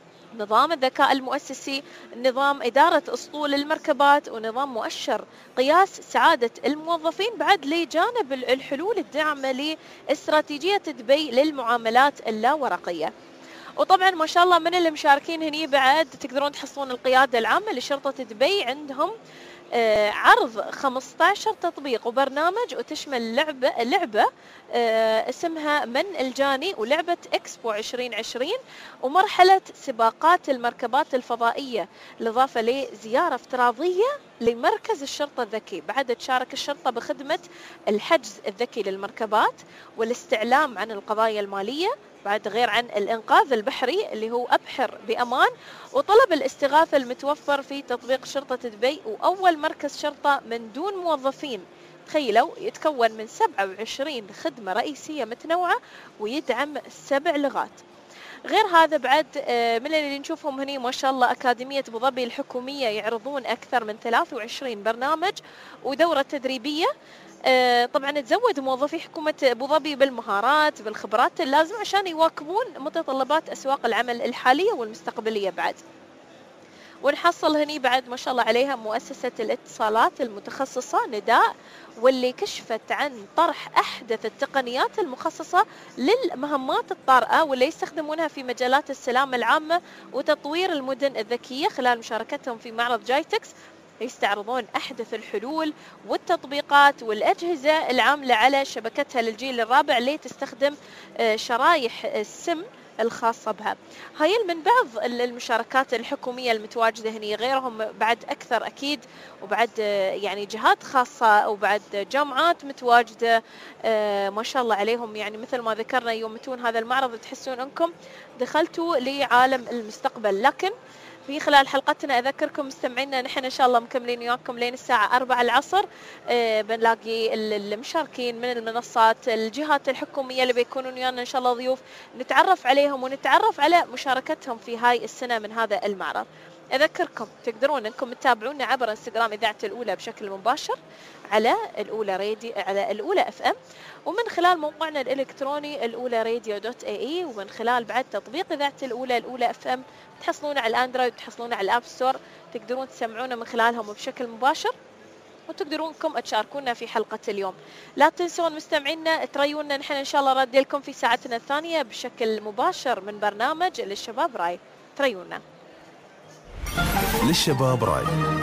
نظام الذكاء المؤسسي، نظام إدارة أسطول المركبات، ونظام مؤشر قياس سعادة الموظفين، بعد لجانب الحلول الداعمة لاستراتيجية دبي للمعاملات اللاورقية. وطبعا ما شاء الله من اللي مشاركين هني بعد تقدرون تحصلون القيادة العامة لشرطة دبي، عندهم آه عرض خمسة عشر تطبيق وبرنامج، وتشمل لعبة لعبة آه اسمها من الجاني، ولعبة إكسبو عشرين عشرين، ومرحلة سباقات المركبات الفضائية، بالإضافة لزيارة افتراضية لمركز الشرطة الذكي. بعد تشارك الشرطة بخدمة الحجز الذكي للمركبات والاستعلام عن القضايا المالية، بعد غير عن الإنقاذ البحري اللي هو أبحر بأمان، وطلب الاستغاثة المتوفر في تطبيق شرطة دبي، وأول مركز شرطة من دون موظفين. تخيلوا يتكون من سبعة وعشرين خدمة رئيسية متنوعة ويدعم سبع لغات. غير هذا بعد من اللي نشوفهم هني ما شاء الله أكاديمية أبو ظبي الحكومية يعرضون أكثر من ثلاثة وعشرين برنامج ودورة تدريبية، طبعا تزود موظفي حكومة أبو ظبي بالمهارات بالخبرات اللازمة عشان يواكبون متطلبات أسواق العمل الحالية والمستقبلية. بعد ونحصل هني بعد ما شاء الله عليها مؤسسة الاتصالات المتخصصة نداء، واللي كشفت عن طرح أحدث التقنيات المخصصة للمهمات الطارئة واللي يستخدمونها في مجالات السلامة العامة وتطوير المدن الذكية. خلال مشاركتهم في معرض جايتكس يستعرضون أحدث الحلول والتطبيقات والأجهزة العاملة على شبكتها للجيل الرابع اللي تستخدم شرايح السم الخاصة بها. هاي من بعض المشاركات الحكومية المتواجدة هنا، غيرهم بعد أكثر أكيد، وبعد يعني جهات خاصة وبعد جامعات متواجدة ما شاء الله عليهم. يعني مثل ما ذكرنا يوم تون هذا المعرض تحسون أنكم دخلتوا لعالم المستقبل. لكن في خلال حلقتنا أذكركم مستمعينا نحن إن شاء الله مكملين وياكم لين الساعة أربعة العصر. أه بنلاقي المشاركين من المنصات الجهات الحكومية اللي بيكونون ويانا إن شاء الله ضيوف، نتعرف عليهم ونتعرف على مشاركتهم في هاي السنة من هذا المعرض. أذكركم تقدرون أنكم تتابعونا عبر انستغرام إذاعة الأولى بشكل مباشر على الأولى راديو على الأولى اف ام، ومن خلال موقعنا الإلكتروني الأولى راديو دوت اي اي، ومن خلال بعد تطبيق إذاعة الأولى الأولى اف ام تحصلون على الأندرويد وتحصلون على الأب ستور، تقدرون تسمعونا من خلالهم بشكل مباشر، وتقدرونكم تشاركونا في حلقة اليوم. لا تنسون مستمعينا تريونا، نحن إن شاء الله رد لكم في ساعتنا الثانية بشكل مباشر من برنامج للشباب راي. تريونا للشباب راي.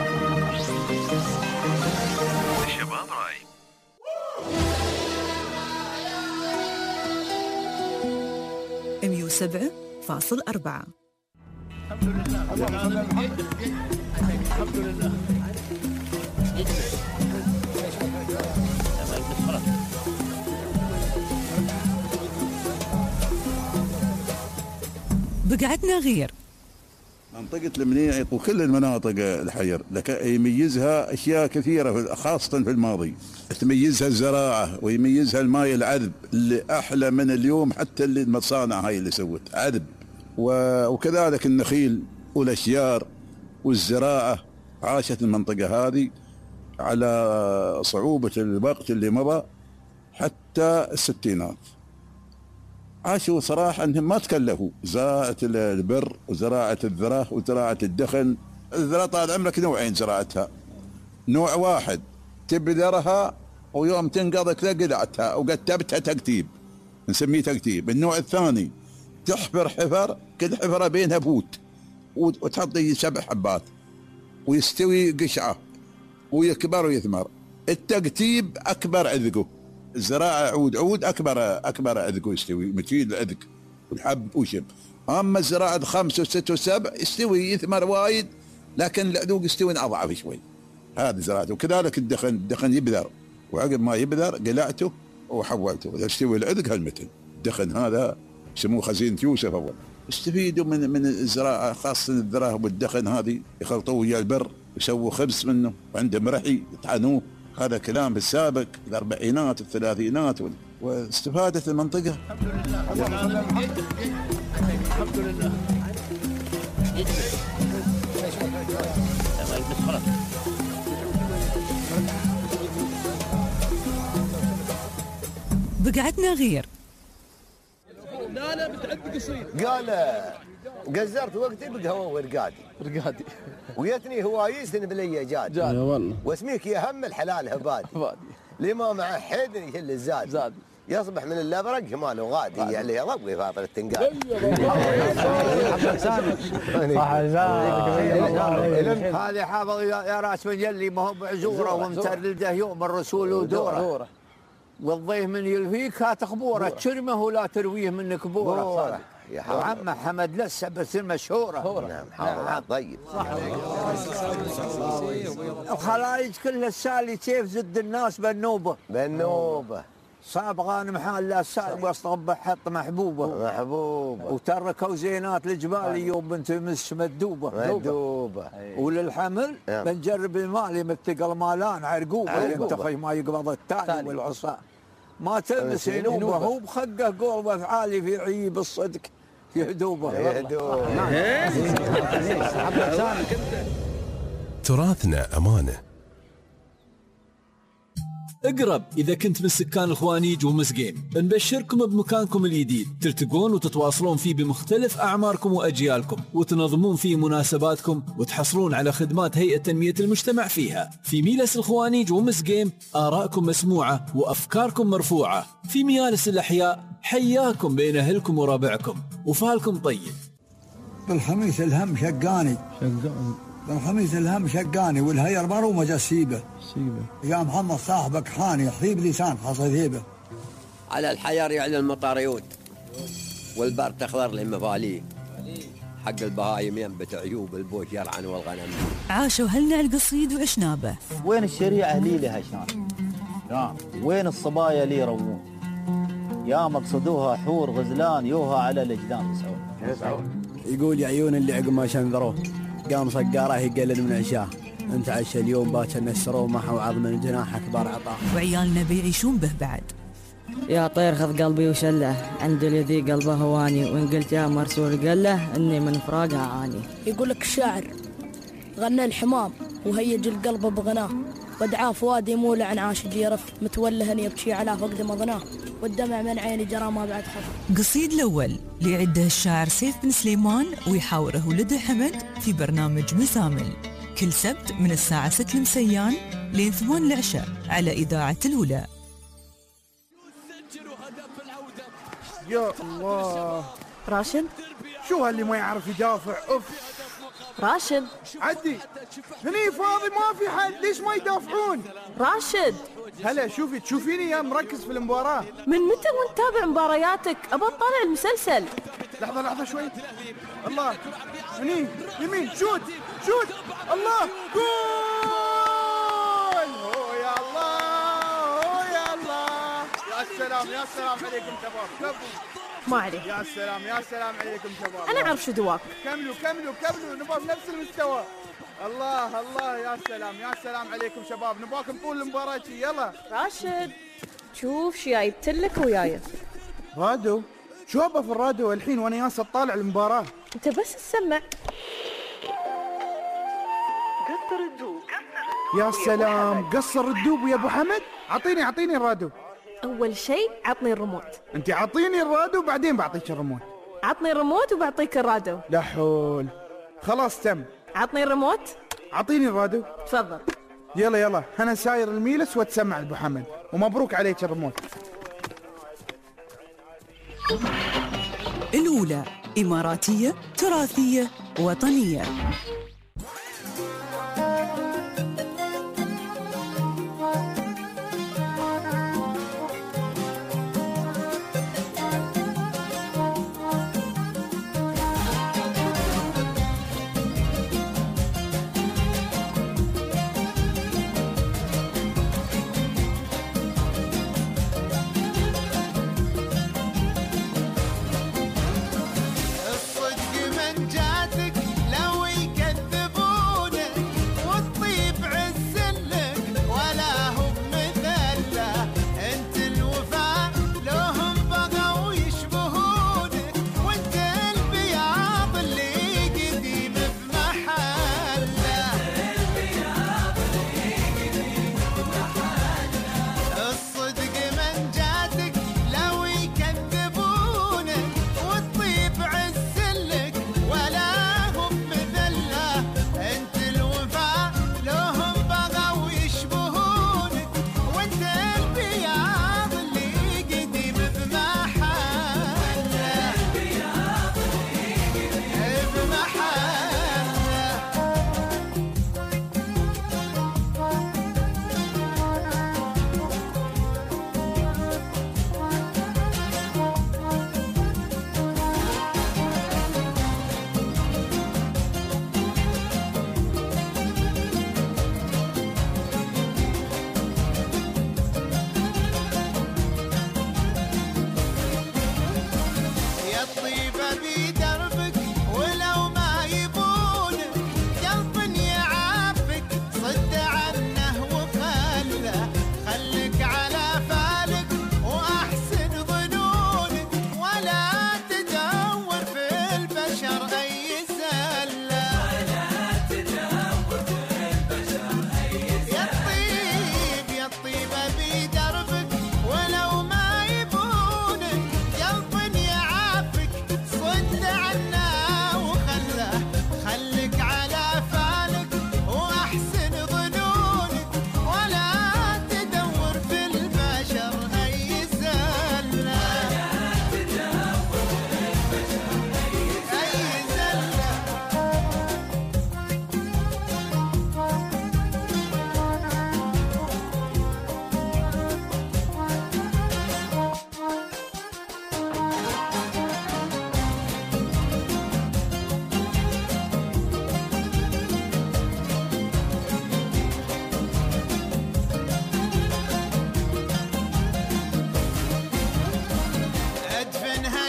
للشباب راي. مية وسبعة فاصل أربعة. الحمد لله الحمد لله. بقعدنا غير منطقة المنيعق وكل المناطق الحير لك يميزها أشياء كثيرة خاصة في الماضي، تميزها الزراعة ويميزها الماء العذب اللي أحلى من اليوم، حتى اللي المصانع هاي اللي سوت عذب، وكذلك النخيل والأشجار والزراعة. عاشت المنطقة هذه على صعوبة الوقت اللي مضى حتى الستينات، عاشوا صراحة أنهم ما تكلفوا زراعة البر وزراعة الذرة وزراعة الدخن. الذرة طال عمرك نوعين زراعتها، نوع واحد تبذرها ويوم تنقض كذا قلعتها وقتبتها تكتيب نسميه تكتيب. النوع الثاني تحفر حفر كل حفرة بينها بوت وتحط سبع حبات ويستوي قشعة ويكبر ويثمر. التكتيب أكبر عذقه، الزراعة عود عود أكبر أكبر عذقه يستوي متيل العذق والحب وشب. اما الزراعه خمسه وسته وسبع يستوي يثمر وايد، لكن العذوق يستوي اضعف شوي. هذه زراعته. وكذلك الدخن، الدخن يبذر، وعقب ما يبذر قلعته وحولته يستوي العذق هالمتن. الدخن هذا يسموه خزينة يوسف اول. استفيدوا من من الزراعه، خاصه الذره والدخن هذه يخلطوه ويا البر يسووا خبز منه، وعندهم رحي يطحنوه. هذا كلام بالسابق الاربعينات والثلاثينات، واستفادت المنطقه. الحمد لله. بقعتنا غير. لا لا بتعد قصير. قال قزرت وقتي بقهوه ورقادي رقادي ويتني هوايي سن بلي جاد يا والله. واسميك يا هم الحلال هبادي لما مع حد يهل الزاد زاد يصبح من اللبرق ماله غادي يعني يضوي فاطر التنقال. هذه حافظ يا راس من يلي ما هو بعزوره ومتردده يوم الرسول ودوره، والضيف من يلفيك هات خبوره تشرمه ولا ترويه من كبوره. وعمه حمد لسه بس المشهوره. نعم حاضر طيب. الخلايج كلها السالي كيف زد الناس بالنوبه بالنوبه صعب غانم حال لا سالم وسط ربع حط محبوبه محبوبه وتركوا زينات الجبال يوم بنت مش مدوبه مدوبه. وللحمل بنجرب المالي متقل مالان عرقوبه ينتخي ما يقبض التالي والعصا ما تلمس ينوبه هو بخقه قول وافعالي في عيب الصدق يهدوبه يهدوبه. تراثنا أمانة. اقرب إذا كنت من سكان الخوانيج ومسقيم، نبشركم بمكانكم الجديد تلتقون وتتواصلون فيه بمختلف أعماركم وأجيالكم، وتنظمون فيه مناسباتكم، وتحصلون على خدمات هيئة تنمية المجتمع فيها. في ميلس الخوانيج ومسقيم آراءكم مسموعة وأفكاركم مرفوعة. في ميالس الأحياء حياكم بين أهلكم وربعكم، وفالكم طيب. بالخميس الهم شقاني شقاني بالخميس الهم شقاني والهير مرومه جسيبه سيبه يا محمد صاحبك حاني حبيب لسان حصيبه. على الحيار يعلى المطار يود والبر تخضر للمفاليه، حق البهايم ينبت عيوب البوش يرعن والغنم. عاشوا هلنا القصيد وعشنا به. وين الشريعه لي لها شان؟ نعم. وين الصبايا لي روون؟ يا مقصدوها حور غزلان يوها على الاجدام يسعون يسعون. يقول يا عيون اللي عقب ما شنذروه قام صقاره يقلل من عشاه، انت عشا اليوم باكر نسروه محو عظم الجناح اكبر عطاه. وعيالنا بيعيشون به بعد. يا طير خذ قلبي وشله عند الذي قلبه هواني، وان قلت يا مرسول قله اني من فراقها عاني. يقول لك الشاعر غنى الحمام وهيج القلب بغناه، ودعاه فؤادي مولع عن عاشق يرف متولهن يبكي على فقد مضناه، والدمع من عيني جرى ما بعد خف. قصيد الأول ليعده الشاعر سيف بن سليمان ويحاوره ولده حمد في برنامج مزامل كل سبت من الساعة ستة المسيان لين ثمان العشاء على إذاعة الأولى. يا الله راشد شو هاللي ما يعرف يدافع؟ اوف راشد عدي هني فاضي ما في حد، ليش ما يدافعون؟ راشد هلا شوفي تشوفيني يا مركز في المباراة. من متى وانت تتابع مبارياتك؟ ابى اطالع المسلسل. لحظة لحظة شوي. الله هني يمين شوت شوت الله جول. هو يا الله هو يا الله. يا سلام يا سلام عليكم شباب كفو. ما عليك. يا سلام يا سلام عليكم شباب. انا اعرف شو دواك. كملوا كملوا كملوا نبغى بنفس المستوى. الله الله يا سلام يا سلام عليكم شباب، نبغاكم طول المباراة يلا. راشد شوف شو جايبتلك وياي. رادو شو هبه في الراديو الحين وانا ياس اطالع المباراة؟ انت بس تسمع. قصر الدوب. يا سلام قصر الدوب يا ابو حمد. اعطيني اعطيني الراديو. اول شيء عطني الريموت. انت اعطيني الراديو بعدين بعطيك الريموت. عطني الريموت وبعطيك الراديو. لا حول. خلاص تم. عطني الريموت. اعطيني الراديو. تفضل. يلا يلا انا ساير الميلس واتسمع ابو حمد، ومبروك عليك الريموت. الأولى إماراتية تراثية وطنية.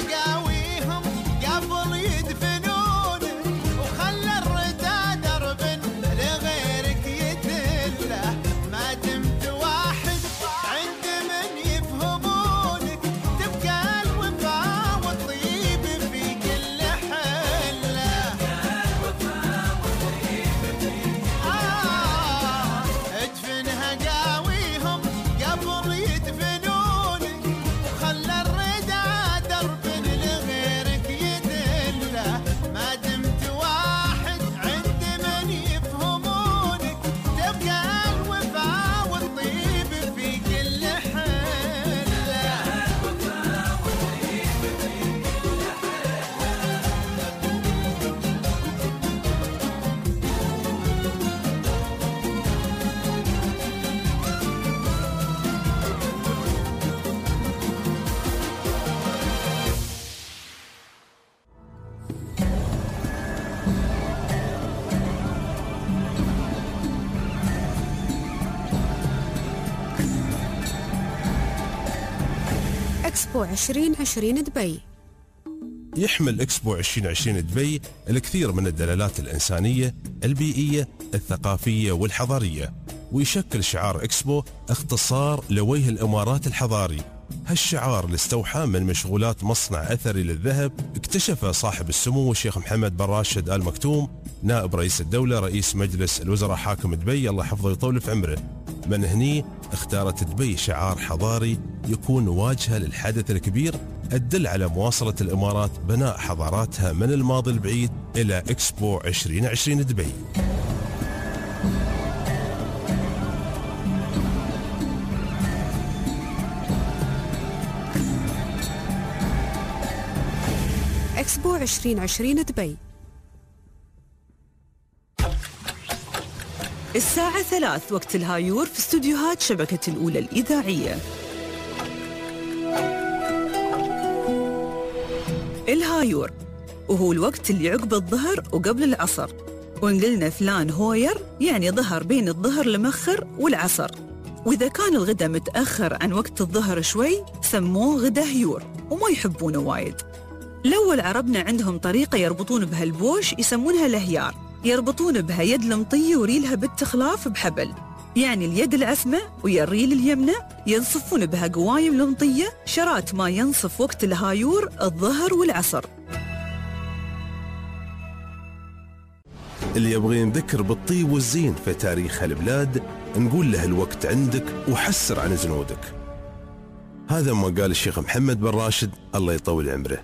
هقاويهم قبل يدفنونك وخلى الردى درب لغيرك يدله ما دمت واحد عند من يفهمونك تبقى الوفا والطيب في كل حله آه ادفن هقاويهم قبل يدفنونك وخلى الردى درب لغيرك يدله ما دمت واحد عند من يفهمونك تبقى الوفا والطيب في كل حله إكسبو عشرين عشرين دبي. يحمل إكسبو عشرين عشرين دبي الكثير من الدلالات الإنسانية، البيئية، الثقافية والحضارية، ويشكل شعار إكسبو اختصار لوجه الإمارات الحضاري. هالشعار اللي استوحى من مشغولات مصنع أثري للذهب اكتشفه صاحب السمو الشيخ محمد بن راشد آل مكتوم نائب رئيس الدولة رئيس مجلس الوزراء حاكم دبي الله يحفظه ويطول في عمره. من هني اختارت دبي شعار حضاري يكون واجهة للحدث الكبير الدل على مواصلة الإمارات بناء حضاراتها من الماضي البعيد إلى إكسبو عشرين عشرين دبي. إكسبو عشرين عشرين دبي. الساعة ثلاث وقت الهايور في استوديوهات شبكة الأولى الإذاعية. الهايور وهو الوقت اللي عقب الظهر وقبل العصر، وإن قلنا فلان هوير يعني ظهر بين الظهر المؤخر والعصر، وإذا كان الغدا متأخر عن وقت الظهر شوي سموه غدا هيور وما يحبونه وايد. الأول عربنا عندهم طريقة يربطون بها البوش يسمونها الهيار، يربطون بها يد المطية وريلها بالتخلاف بحبل، يعني اليد العسمة ويا الريل اليمنى ينصفون بها قوايم المطية شرات ما ينصف وقت الهايور الظهر والعصر. اللي يبغى ينذكر بالطيب والزين في تاريخ هالبلاد نقول له الوقت عندك وحسر عن زنودك. هذا ما قال الشيخ محمد بن راشد الله يطول عمره.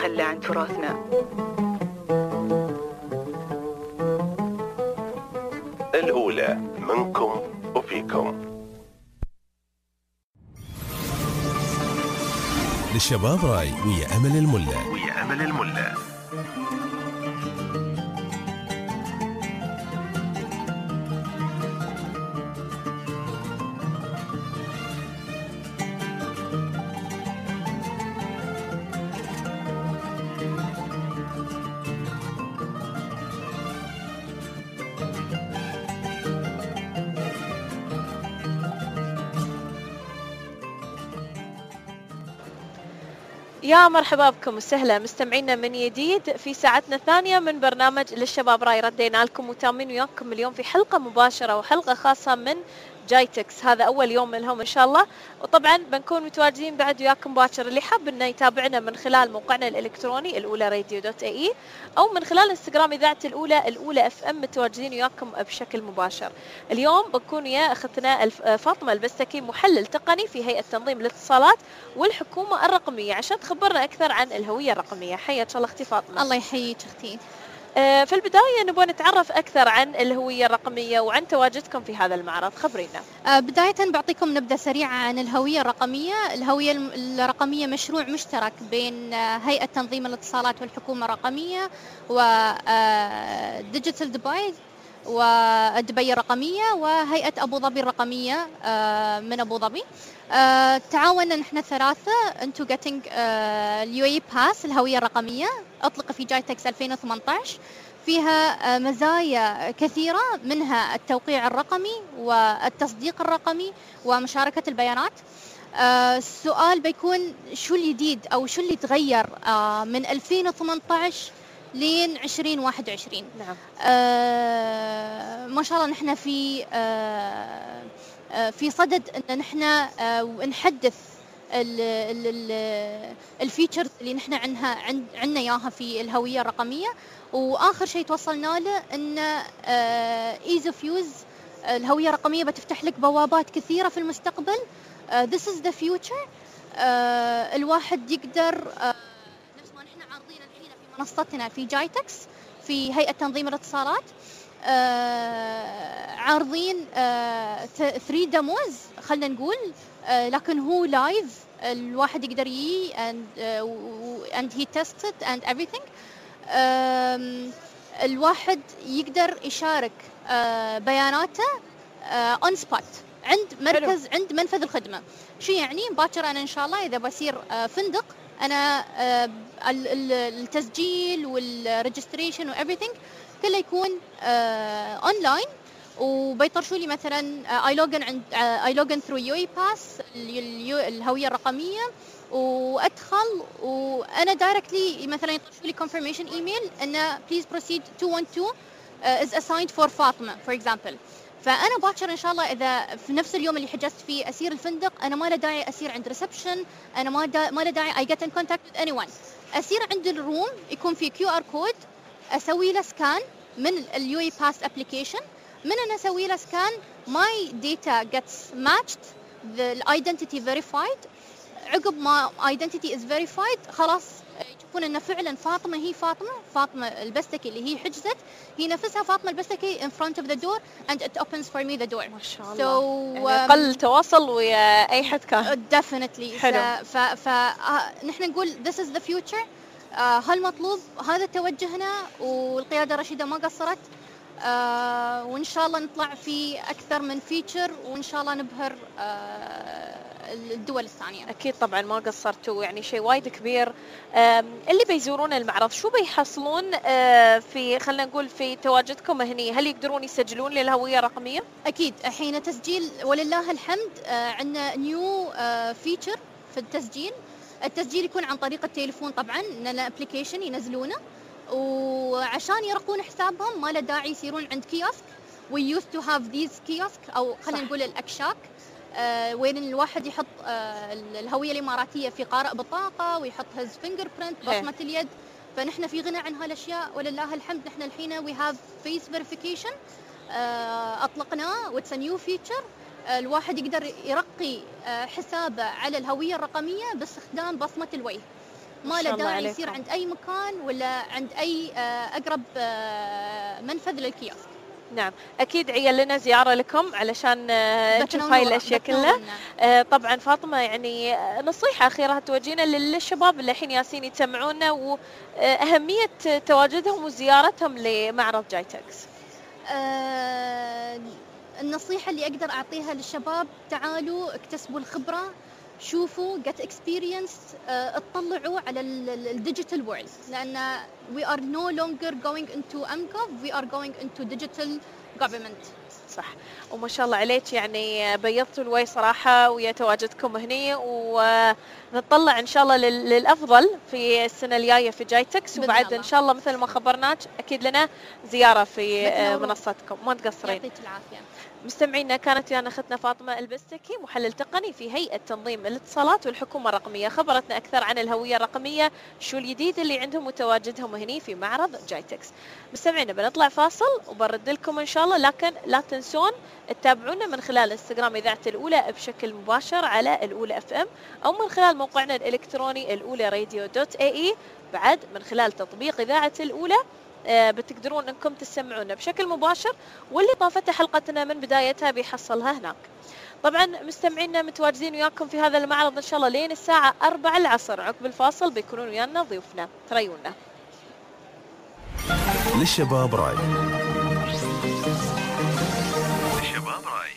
نتخلى عن تراثنا. الأولى منكم وفيكم. للشباب راي ويا أمل الملا. ويا أمل الملا. يا مرحبا بكم وسهلا مستمعينا من جديد في ساعتنا الثانية من برنامج للشباب راي. ردينا لكم وتامين وياكم اليوم في حلقة مباشرة وحلقة خاصة من جايتكس. هذا أول يوم لهم إن شاء الله، وطبعا بنكون متواجدين بعد وياكم باكر. اللي حاب إنه يتابعنا من خلال موقعنا الإلكتروني الأولى راديو دوت اي اي أو من خلال انستغرام إذاعة الأولى الأولى اف ام متواجدين وياكم بشكل مباشر. اليوم بكون ويا أختنا فاطمة البستكي محلل تقني في هيئة تنظيم الاتصالات والحكومة الرقمية عشان تخبرنا أكثر عن الهوية الرقمية. حياك الله أختي فاطمة. الله يحييك أختي. في البداية نبغى نتعرف أكثر عن الهوية الرقمية وعن تواجدكم في هذا المعرض، خبرينا. بداية بعطيكم نبذة سريعة عن الهوية الرقمية. الهوية الرقمية مشروع مشترك بين هيئة تنظيم الاتصالات والحكومة الرقمية وديجيتال دبي ودبي الرقمية وهيئة أبو ظبي الرقمية من أبو ظبي. تعاوننا نحن الثلاثة انتو getting اليو اي باس الهوية الرقمية أطلق في جايتكس ألفين وثمانية عشر. فيها مزايا كثيرة منها التوقيع الرقمي والتصديق الرقمي ومشاركة البيانات. السؤال بيكون شو الجديد أو شو اللي تغير من ألفين وثمانية عشر لين عشرين واحد وعشرين. نعم. آه ما شاء الله نحن في آه آه في صدد ان نحن آه نحدث الفيتشرز اللي نحن عنها عندنا اياها في الهوية الرقمية. واخر شيء توصلنا له ان ايز اوف يوز الهوية الرقمية بتفتح لك بوابات كثيرة في المستقبل. آه this is the future. آه الواحد يقدر آه منصتنا في جايتكس في هيئة تنظيم الاتصالات آه عارضين آه ثري ديموز خلنا نقول آه لكن هو لايف الواحد يقدر يجي and uh, and he tested and everything. آه الواحد يقدر يشارك آه بياناته آه on spot عند مركز عند منفذ الخدمة. شو يعني؟ باكر أنا إن شاء الله إذا بصير آه فندق أنا آه التسجيل والريجستريشن وإيفريثينج كله يكون آه أونلاين وبيطرشوا لي مثلا اي لوجن عند اي لوجن ثرو يو اي باس الهوية الرقمية وادخل وانا دايركتلي مثلا يطرشوا لي كونفيرميشن ايميل ان بليز بروسيد مئتين واثنين از اسايند فور فاطمة فور اكزامبل. فانا باكر ان شاء الله اذا في نفس اليوم اللي حجزت فيه اسير الفندق انا ما له داعي اسير عند ريسبشن، انا ما دا ما له داعي اي جيت ان كونتاكت وذ اني ون. اسير عند الروم يكون في كيو ار كود اسوي له سكان من اليو اي باس ابلكيشن. من انا اسوي له سكان ماي داتا جيتس ماتشد ذا الايدنتيتي فيريفايد. عقب ما ايدنتيتي از فيريفايد خلاص يشوفون ان فعلا فاطمه هي فاطمه فاطمه البستكي اللي هي حجزت هي نفسها فاطمه البستكي in front of the door and it opens for me the door. ما شاء الله. so, يعني قل تواصل ويا اي حد كان. definitely. حلو. ف ف نحن نقول this is the future. هالمطلوب هذا توجهنا والقياده الرشيده ما قصرت. آه وإن شاء الله نطلع في أكثر من فيتشر وإن شاء الله نبهر آه الدول الثانية. أكيد طبعا ما قصرتوا، يعني شيء وايد كبير. اللي بيزورون المعرض شو بيحصلون آه في خلنا نقول في تواجدكم هني؟ هل يقدرون يسجلون للهوية الرقمية؟ أكيد حين تسجيل ولله الحمد آه عندنا نيو آه فيتشر في التسجيل. التسجيل يكون عن طريق التليفون طبعا، لنا ابلكيشن ينزلونه وعشان يرقون حسابهم ما له داعي يصيرون عند كيوسك. we used to have these kiosk أو خلينا نقول الأكشاك آه وين الواحد يحط آه الهوية الإماراتية في قارئ بطاقة ويحط his fingerprint بصمة اليد. فنحن في غنى عن هالأشياء ولله الحمد. نحن الحين we have face verification آه أطلقناه واتس a new feature. آه الواحد يقدر يرقي آه حسابه على الهوية الرقمية باستخدام بصمة الوجه. ما له داعي يصير عند أي مكان ولا عند أي أقرب منفذ للكيوسك. نعم أكيد عيال لنا زيارة لكم علشان نشوف هاي الأشياء كلها. آه طبعا فاطمة يعني نصيحة أخيرة توجهنا للشباب اللي الحين ياسين يتسمعونا وأهمية تواجدهم وزيارتهم لمعرض جايتكس. آه النصيحة اللي أقدر أعطيها للشباب تعالوا اكتسبوا الخبرة، شوفوا get experience، uh, اطلعوا على الديجيتال وورلد، لأن we are no longer going into إم جوف، we are going into digital government. صح، وما شاء الله عليك يعني بيضتوا الوي صراحة ويا تواجدكم هني، ونطلع إن شاء الله للأفضل في السنة الجاية في جايتكس، وبعد إن شاء الله مثل ما خبرناك أكيد لنا زيارة في منصتكم، ما تقصرين. يعطيك العافية. مستمعينا كانت ويانا اختنا فاطمة البستكي محلل تقني في هيئة تنظيم الاتصالات والحكومة الرقمية، خبرتنا أكثر عن الهوية الرقمية، شو الجديد اللي عندهم وتواجدهم هني في معرض جايتكس. مستمعينا بنطلع فاصل وبرد لكم إن شاء الله، لكن لا تنسون تتابعونا من خلال انستغرام إذاعة الأولى بشكل مباشر على الأولى اف ام، أو من خلال موقعنا الإلكتروني الأولى راديو دوت اي اي، بعد من خلال تطبيق إذاعة الأولى بتقدرون انكم تسمعونا بشكل مباشر، واللي طافته حلقتنا من بدايتها بيحصلها هناك. طبعا مستمعينا متواجدين وياكم في هذا المعرض ان شاء الله لين الساعه أربعة العصر، عقب الفاصل بيكونون ويانا ضيوفنا، تريونا. للشباب راي. للشباب راي.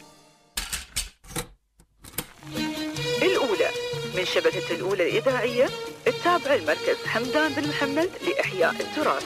الأولى من شبكة الأولى الإذاعية التابعة لمركز حمدان بن محمد لإحياء التراث.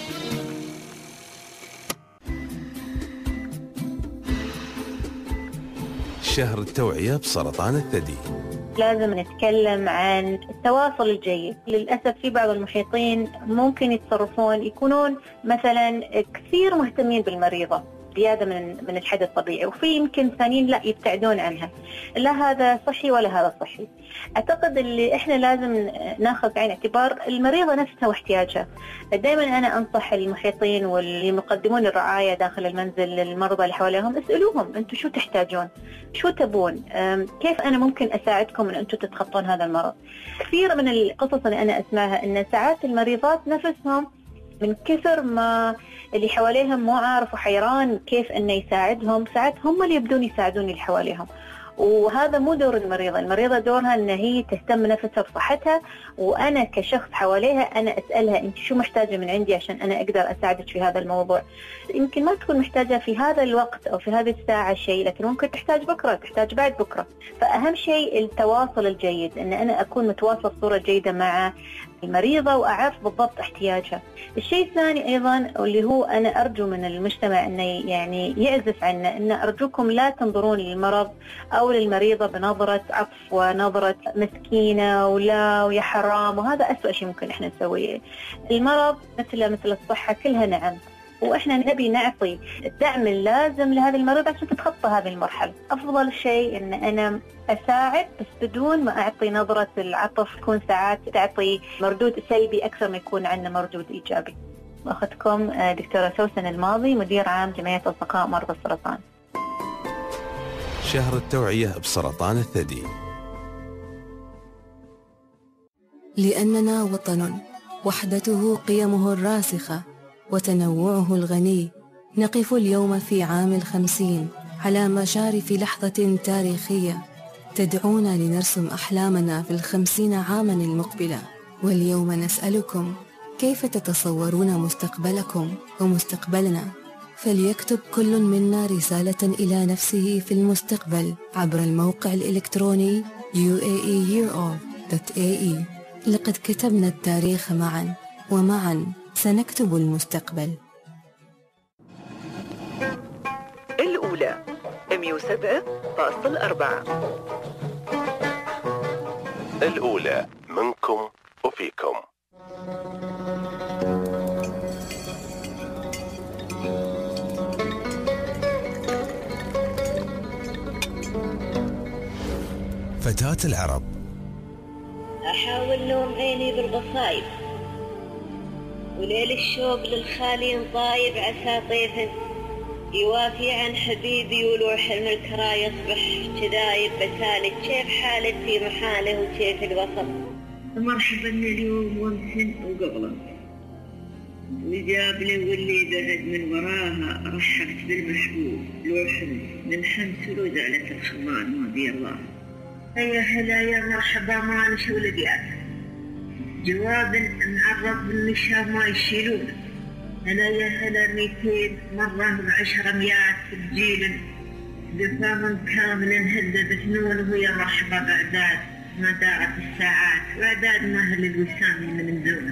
شهر التوعية بسرطان الثدي. لازم نتكلم عن التواصل الجيد. للأسف في بعض المحيطين ممكن يتصرفون يكونون مثلا كثير مهتمين بالمريضة زيادة من من الحد الطبيعي، وفي يمكن ثانيين لا يبتعدون عنها، لا هذا صحي ولا هذا صحي. أعتقد اللي إحنا لازم ناخذ بعين الاعتبار المريضة نفسها واحتياجها. دائما أنا أنصح المحيطين واللي يقدمون الرعاية داخل المنزل للمرضى اللي حواليهم، اسألوهم أنتم شو تحتاجون، شو تبون، كيف أنا ممكن أساعدكم أن أنتم تتخطون هذا المرض. كثير من القصص اللي أنا أسمعها أن ساعات المريضات نفسهم من كثر ما اللي حواليهم مو عارف وحيران كيف انه يساعدهم، ساعات هم اللي يبدون يساعدون اللي حواليهم، وهذا مو دور المريضة. المريضة دورها ان هي تهتم نفسها بصحتها، وانا كشخص حواليها انا اسألها انت شو محتاجة من عندي عشان انا اقدر اساعدك في هذا الموضوع. يمكن ما تكون محتاجة في هذا الوقت او في هذه الساعة شيء، لكن ممكن تحتاج بكرة، تحتاج بعد بكرة. فاهم شيء التواصل الجيد، ان انا اكون متواصل صورة جيدة مع المريضة وأعرف بالضبط احتياجها. الشيء الثاني أيضا واللي هو أنا أرجو من المجتمع أنه يعني يعزف عنا، أن أرجوكم لا تنظرون للمرض أو للمريضة بنظرة عطف ونظرة مسكينة ولا ويا حرام، وهذا أسوأ شيء ممكن إحنا نسويه. المرض مثل مثل الصحة كلها نعم، وإحنا نبي نعطي الدعم اللازم لهذه المريضة عشان تتخطى هذه المرحلة. أفضل شيء أن أنا أساعد بس بدون ما أعطي نظرة العطف، تكون ساعات تعطي مردود سلبي أكثر ما يكون عندنا مردود إيجابي. أخذكم دكتورة سوسن الماضي، مدير عام جمعية أصدقاء مرضى السرطان. شهر التوعية بسرطان الثدي. لأننا وطن وحدته قيمه الراسخة وتنوعه الغني، نقف اليوم في عام الخمسين على مشارف لحظة تاريخية تدعونا لنرسم أحلامنا في الخمسين عاما المقبلة. واليوم نسألكم كيف تتصورون مستقبلكم ومستقبلنا؟ فليكتب كل منا رسالة إلى نفسه في المستقبل عبر الموقع الإلكتروني يو إيه إي يير أوف دوت إيه إي. لقد كتبنا التاريخ معا، ومعا سنكتب المستقبل. الأولى مية وسبعة فاصلة أربعة. الأولى منكم وفيكم. فتاة العرب. أحاول نوم عيني بالبصايب، وليل الشوق للخالي طايب عسى طيف يوافي عن حبيبي، ولوح الملكرا يصبح جدايب بسالك كيف حالك في محاله وكيف الوصف. ومرحبا اليوم وامس وقبله، وجاب لي واللي بعد من وراها رحبت بالمحبوب لوحن من حمس وزعلة الخمان ما بي الله. يا هلا يا مرحبا مالش ولديات، جواب معرض بالنشا ما يشيلونه. هلا يا هلا ميتين مرة بعشرة مئات بجيل بفهم كامل هدى بثنون، ويا مرحبا بعداد ما دارت الساعات وعداد مهل الوسام من دونه.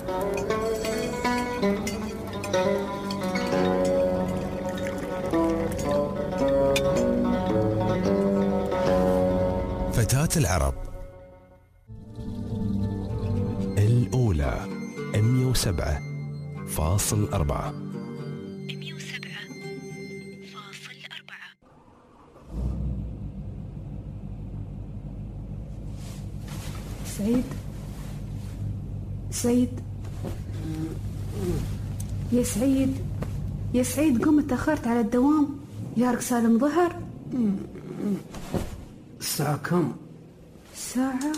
فتاة العرب الأولى مئة وسبعة فاصل أربعة. مئة وسبعة فاصل أربعة. سعيد سعيد يا سعيد يا سعيد قم، تأخرت على الدوام. يارك سالم ظهر. الساعة كم؟ الساعة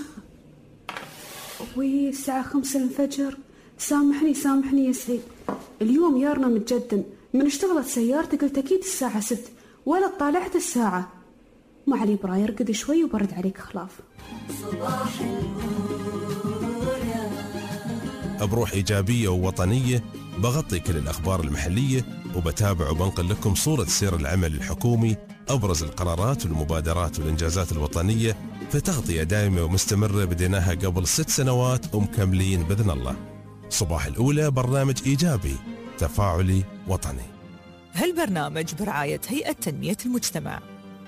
وي الساعة خمسة الفجر. سامحني سامحني يا سعيد، اليوم يارنا متجدن، من اشتغلت سيارتي قلت أكيد الساعة ست ولا طالعت الساعة. ما علي براي ارقد شوي وبرد عليك خلاف. صباح بروح إيجابية ووطنية بغطي كل الأخبار المحلية، وبتابع وبنقل لكم صورة سير العمل الحكومي، أبرز القرارات والمبادرات والإنجازات الوطنية، في تغطية دائمة ومستمرة بديناها قبل ست سنوات ومكملين بإذن الله. صباح الأولى برنامج إيجابي تفاعلي وطني. هالبرنامج برعاية هيئة تنمية المجتمع.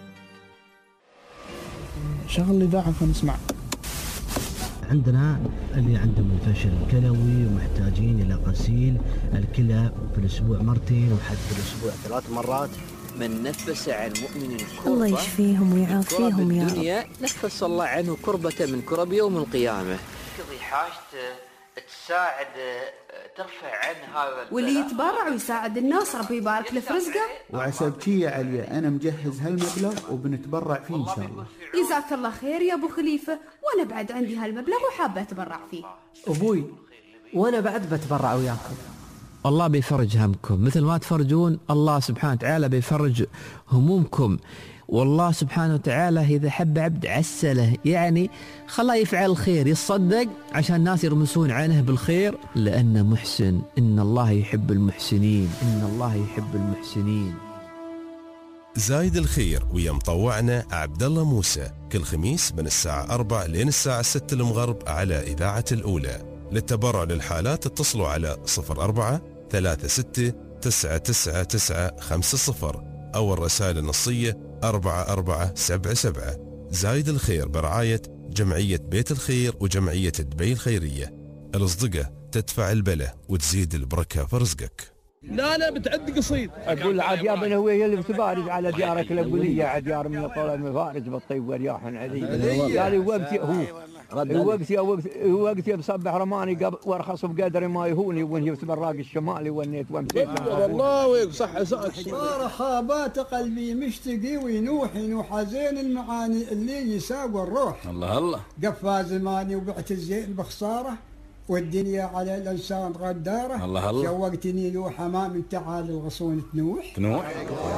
شغل الإذاعة فنسمع. عندنا اللي عندهم الفشل الكلوي ومحتاجين إلى غسيل الكلى في الأسبوع مرتين وحتى في الأسبوع ثلاث مرات. من نفس عن مؤمن الله يشفيهم ويعافيهم يا رب. نفس الله عنه كربة من كرب يوم القيامة. تقضي حاجته، تساعد، ترفع عن هذا، واللي يتبرع ويساعد الناس ربي يبارك له في رزقه. وعسبتي عليا أنا مجهز هالمبلغ وبنتبرع فيه إن شاء الله. جزاك الله خير يا أبو خليفة، وأنا بعد عندي هالمبلغ وحابة أتبرع فيه. أبوي وأنا بعد بتبرع وياكم. الله بيفرج همكم مثل ما تفرجون، الله سبحانه وتعالى بيفرج همومكم. والله سبحانه وتعالى إذا حب عبد عسله، يعني خلاه يفعل الخير، يتصدق عشان الناس يرمسون عنه بالخير، لأنه محسن. إن الله يحب المحسنين، إن الله يحب المحسنين. زايد الخير ويا مطوعنا عبد الله موسى كل خميس من الساعة أربعة لين الساعة ستة المغرب على إذاعة الأولى. للتبرع للحالات اتصلوا على صفر أربعة ثلاثة ستة تسعة تسعة تسعة خمسة صفر أو الرسائل النصية أربعة أربعة سبعة سبعة. زايد الخير برعاية جمعية بيت الخير وجمعية دبي الخيرية. الأصدقة تدفع البلة وتزيد البركة في رزقك. لا لا بتعد قصيد. اقول عاد يا ابن هو اللي بتبارز على ديارك الابوليه، عاد ديار من طول المفارج بالطيب ورياح عدي. قال وقتي هو وقتي وقتي بصبح رماني وارخص بقدر ما يهوني وين براق الشمالي ونيت ومسيت. والله ويك صح صح. رخابات قلبي مشتقي وينوح ينوح زين المعاني اللي يساوي الروح. الله الله. قفا زماني وبعت الزين بخساره والدنيا على الانسان غداره. الله الله. شوقتني له حمام تعال الغصون تنوح تنوح.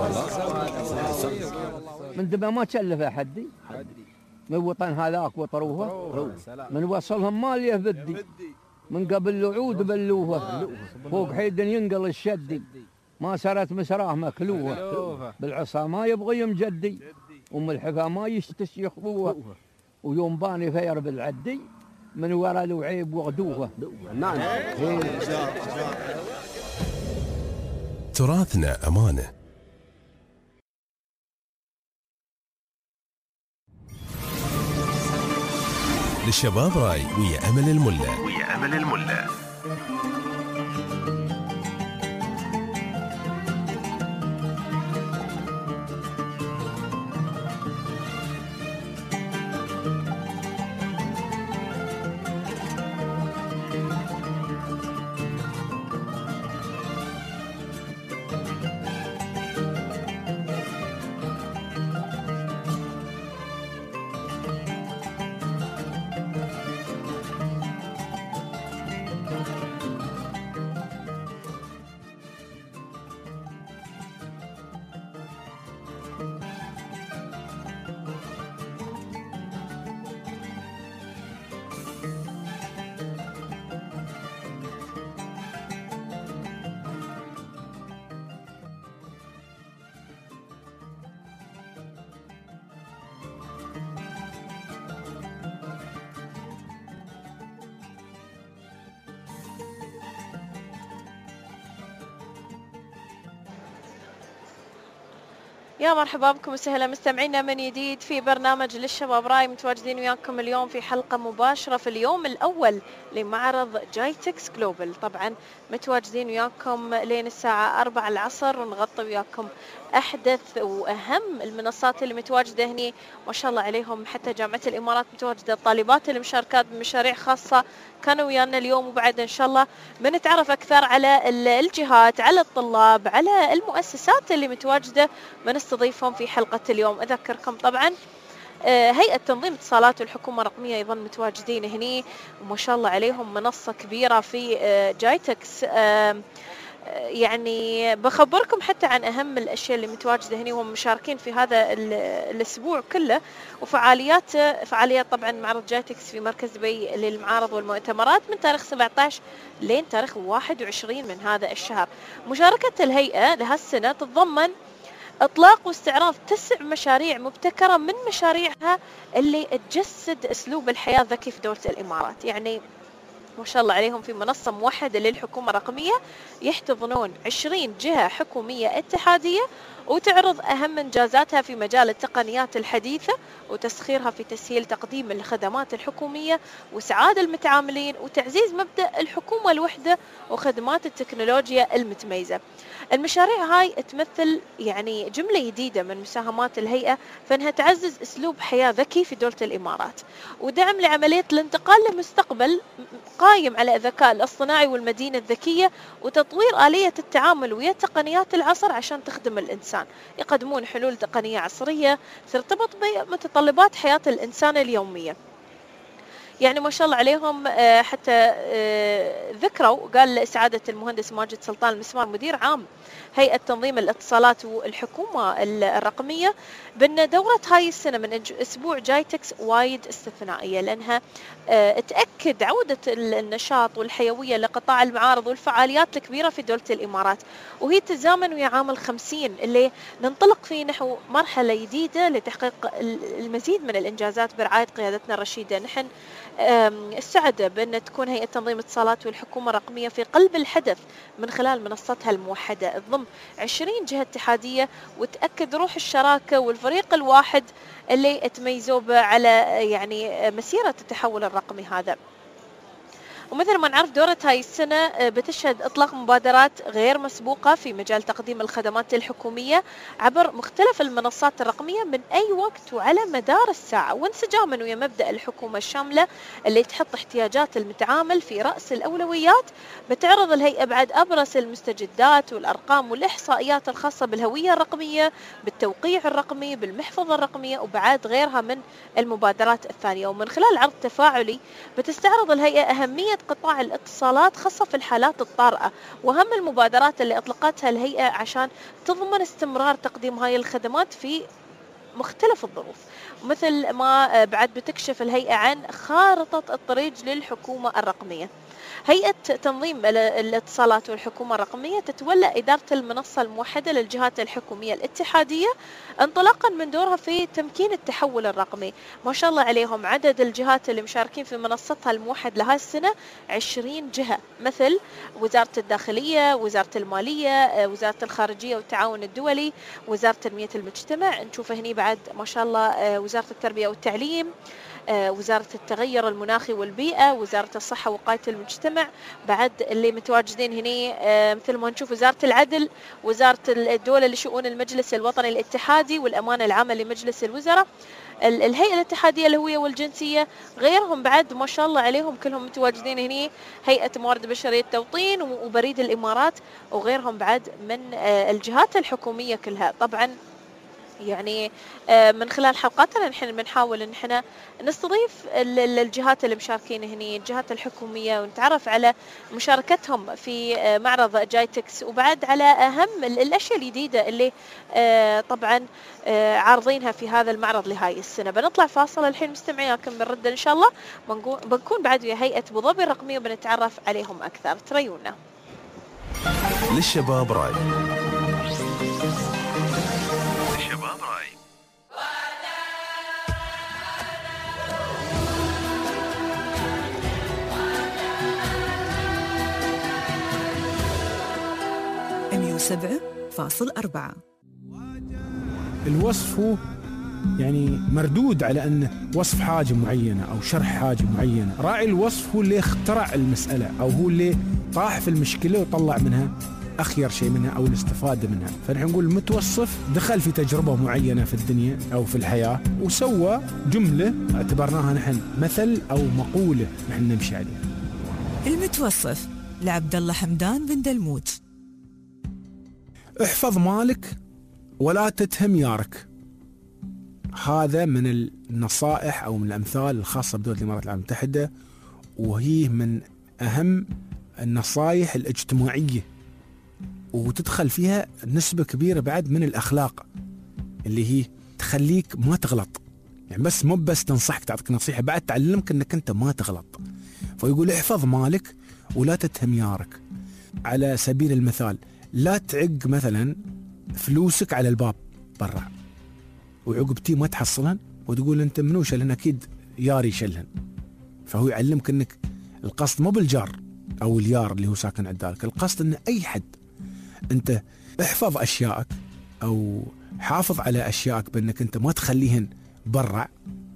من دبا ما تشلف احدي من وطن هذاك وطروها، من وصلهم ما ليه بدي، من قبل العود بلوها، فوق حيد ينقل الشدي، ما سرت مسراه مكلوها، بالعصا ما يبغي يمجدي، وم الحفا ما يستشيخوها، ويوم باني فير بالعدي من ورا الوعيب وغدوها. نعم. تراثنا أمانة. للشباب راي ويا أمل الملا ويا أمل الملا. يا مرحبا بكم وسهلا مستمعينا من جديد في برنامج للشباب راي. متواجدين وياكم اليوم في حلقة مباشرة في اليوم الأول لمعرض جايتكس جلوبال. طبعا متواجدين وياكم لين الساعة أربعة العصر ونغطي وياكم أحدث وأهم المنصات اللي متواجدة هني. ما شاء الله عليهم، حتى جامعة الإمارات متواجدة، الطالبات المشاركات بمشاريع خاصة كانوا ويانا اليوم، وبعد إن شاء الله بنتعرف أكثر على الجهات، على الطلاب، على المؤسسات اللي متواجدة بنستضيفهم في حلقة اليوم. أذكركم طبعا هيئة تنظيم اتصالات والحكومة الرقمية أيضا متواجدين هني، وما شاء الله عليهم منصة كبيرة في جايتكس. يعني بخبركم حتى عن أهم الأشياء اللي متواجدة هنا، وهم مشاركين في هذا الأسبوع كله وفعاليات فعاليات طبعا معرض جايتكس في مركز دبي للمعارض والمؤتمرات من تاريخ سبعة عشر لين تاريخ واحد وعشرين من هذا الشهر. مشاركة الهيئة لهالسنة تتضمن إطلاق واستعراض تسع مشاريع مبتكرة من مشاريعها اللي تجسد أسلوب الحياة الذكي في دولة الإمارات. يعني ما شاء الله عليهم في منصة موحدة للحكومة الرقمية يحتضنون عشرين جهة حكومية اتحادية، وتعرض أهم إنجازاتها في مجال التقنيات الحديثة وتسخيرها في تسهيل تقديم الخدمات الحكومية وإسعاد المتعاملين وتعزيز مبدأ الحكومة الوحدة وخدمات التكنولوجيا المتميزة. المشاريع هاي تمثل يعني جملة جديدة من مساهمات الهيئة فإنها تعزز أسلوب حياة ذكي في دولة الإمارات، ودعم لعملية الانتقال لمستقبل قايم على الذكاء الاصطناعي والمدينة الذكية، وتطوير آلية التعامل ويا تقنيات العصر عشان تخدم الإنسان. يقدمون حلول تقنية عصرية ترتبط بمتطلبات حياة الإنسان اليومية. يعني ما شاء الله عليهم، حتى ذكروا قال إسعادة المهندس ماجد سلطان المسمار مدير عام هيئة تنظيم الاتصالات والحكومة الرقمية بأن دورة هاي السنة من أسبوع جايتكس وايد استثنائية، لأنها تأكد عودة النشاط والحيوية لقطاع المعارض والفعاليات الكبيرة في دولة الإمارات، وهي تزامن ويا عام الخمسين اللي ننطلق فيه نحو مرحلة جديدة لتحقيق المزيد من الإنجازات برعاية قيادتنا الرشيدة. نحن السعادة بأن تكون هيئة تنظيم الاتصالات والحكومة الرقمية في قلب الحدث من خلال منصتها الموحدة تضم عشرين جهة اتحادية، وتأكد روح الشراكة والفريق الواحد اللي تميزوا على يعني مسيرة التحول الرقمي هذا. ومثل ما نعرف دورة هاي السنة بتشهد إطلاق مبادرات غير مسبوقة في مجال تقديم الخدمات الحكومية عبر مختلف المنصات الرقمية من أي وقت وعلى مدار الساعة، وانسجاما ويا مبدأ الحكومة الشاملة اللي تحط احتياجات المتعامل في رأس الأولويات. بتعرض الهيئة بعد أبرز المستجدات والأرقام والإحصائيات الخاصة بالهوية الرقمية، بالتوقيع الرقمي، بالمحفظة الرقمية، وبعد غيرها من المبادرات الثانية. ومن خلال عرض تفاعلي بتستعرض الهيئة أهمية قطاع الاتصالات خاصة في الحالات الطارئة، وهم المبادرات اللي أطلقتها الهيئة عشان تضمن استمرار تقديم هاي الخدمات في مختلف الظروف. مثل ما بعد بتكشف الهيئة عن خارطة الطريق للحكومة الرقمية. هيئة تنظيم الاتصالات والحكومة الرقمية تتولى إدارة المنصة الموحدة للجهات الحكومية الاتحادية انطلاقا من دورها في تمكين التحول الرقمي. ما شاء الله عليهم عدد الجهات اللي مشاركين في منصتها الموحد لهذه السنة عشرين جهة، مثل وزارة الداخلية، وزارة المالية، وزارة الخارجية والتعاون الدولي، وزارة تنمية المجتمع، نشوف هني بعد ما شاء الله وزارة التربية والتعليم، وزارة التغير المناخي والبيئة، وزارة الصحة ووقاية المجتمع. بعد اللي متواجدين هني مثل ما نشوف وزارة العدل، وزارة الدولة لشؤون المجلس الوطني الاتحادي والأمانة العامة لمجلس الوزراء، الهيئة الاتحادية للهوية والجنسية، غيرهم بعد ما شاء الله عليهم كلهم متواجدين هني، هيئة موارد بشرية التوطين وبريد الإمارات، وغيرهم بعد من الجهات الحكومية كلها. طبعا يعني من خلال حلقاتنا نحن بنحاول ان احنا نستضيف الجهات اللي مشاركين هني، الجهات الحكوميه، ونتعرف على مشاركتهم في معرض جايتكس، وبعد على اهم الاشياء الجديده اللي طبعا عارضينها في هذا المعرض لهاي السنه. بنطلع فاصل الحين مستمعينكم، بنرد ان شاء الله بنكون بعد ويا هيئه ابو ظبي الرقميه وبنتعرف عليهم اكثر. تريونا للشباب راي. مئة وسبعة فاصلة أربعة. الوصف هو يعني مردود على أنه وصف حاجة معينة أو شرح حاجة معينة. راعي الوصف هو اللي اخترع المسألة أو هو اللي طاح في المشكلة وطلع منها أخير شيء منها أو الاستفادة منها. فنحن نقول المتوصف دخل في تجربة معينة في الدنيا أو في الحياة وسوى جملة اعتبرناها نحن مثل أو مقولة نحن نمشي عليها. المتوصف لعبد الله حمدان بن دلموج. احفظ مالك ولا تتهم يارك. هذا من النصائح أو من الأمثال الخاصة بدولة الإمارات العربية المتحدة، وهي من أهم النصائح الاجتماعية، وتدخل فيها نسبة كبيرة بعد من الأخلاق اللي هي تخليك ما تغلط. يعني بس مو بس تنصحك تعطيك نصيحة، بعد تعلمك أنك أنت ما تغلط. فيقول احفظ مالك ولا تتهم يارك. على سبيل المثال لا تعق مثلا فلوسك على الباب برا وعقبتي ما تحصلهن وتقول أنت منو شلهن، أكيد ياري شلهن. فهو يعلمك أنك القصد مو بالجار أو اليار اللي هو ساكن عندك، القصد أن أي حد أنت احفظ أشيائك أو حافظ على أشيائك بأنك أنت ما تخليهن برا.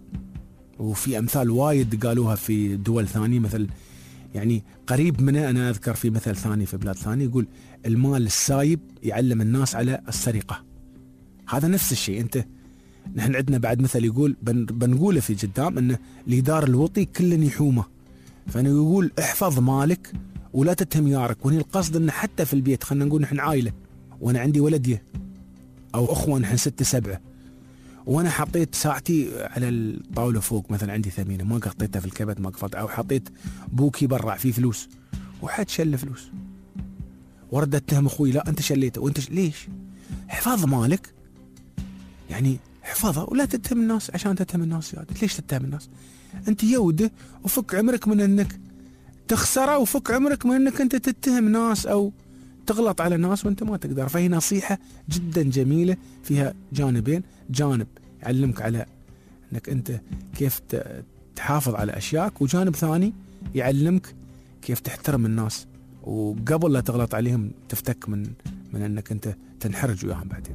وفي أمثال وايد قالوها في دول ثانية، مثل يعني قريب منه أنا أذكر في مثل ثاني في بلاد ثانية يقول المال السايب يعلم الناس على السرقة. هذا نفس الشيء. أنت نحن عندنا بعد مثل يقول بن بنقوله في جدام أنه اللي دار الوطي كل يحومه. فأنا يقول احفظ مالك ولا تتهم يارك. وهنا القصد أنه حتى في البيت خلنا نقول نحن عائلة وأنا عندي ولدي أو أخوة نحن ستة سبعة وأنا حطيت ساعتي على الطاولة فوق مثلا عندي ثمينة ما قطيتها في الكبت ما قفلت، أو حطيت بوكي برا فيه فلوس وحد شل فلوس ورد اتهم أخوي لا أنت شليته وأنت ش... ليش؟ حفظ مالك يعني احفظه ولا تتهم الناس عشان تتهم الناس زيادة. ليش تتهم الناس؟ أنت يوده وفك عمرك من أنك تخسره وفك عمرك من أنك أنت تتهم ناس أو تغلط على ناس وأنت ما تقدر. فهي نصيحة جدا جميلة فيها جانبين، جانب يعلمك على أنك أنت كيف تحافظ على أشياءك، وجانب ثاني يعلمك كيف تحترم الناس وقبل لا تغلط عليهم تفتك من من أنك أنت تنحرج وياهم بعدين.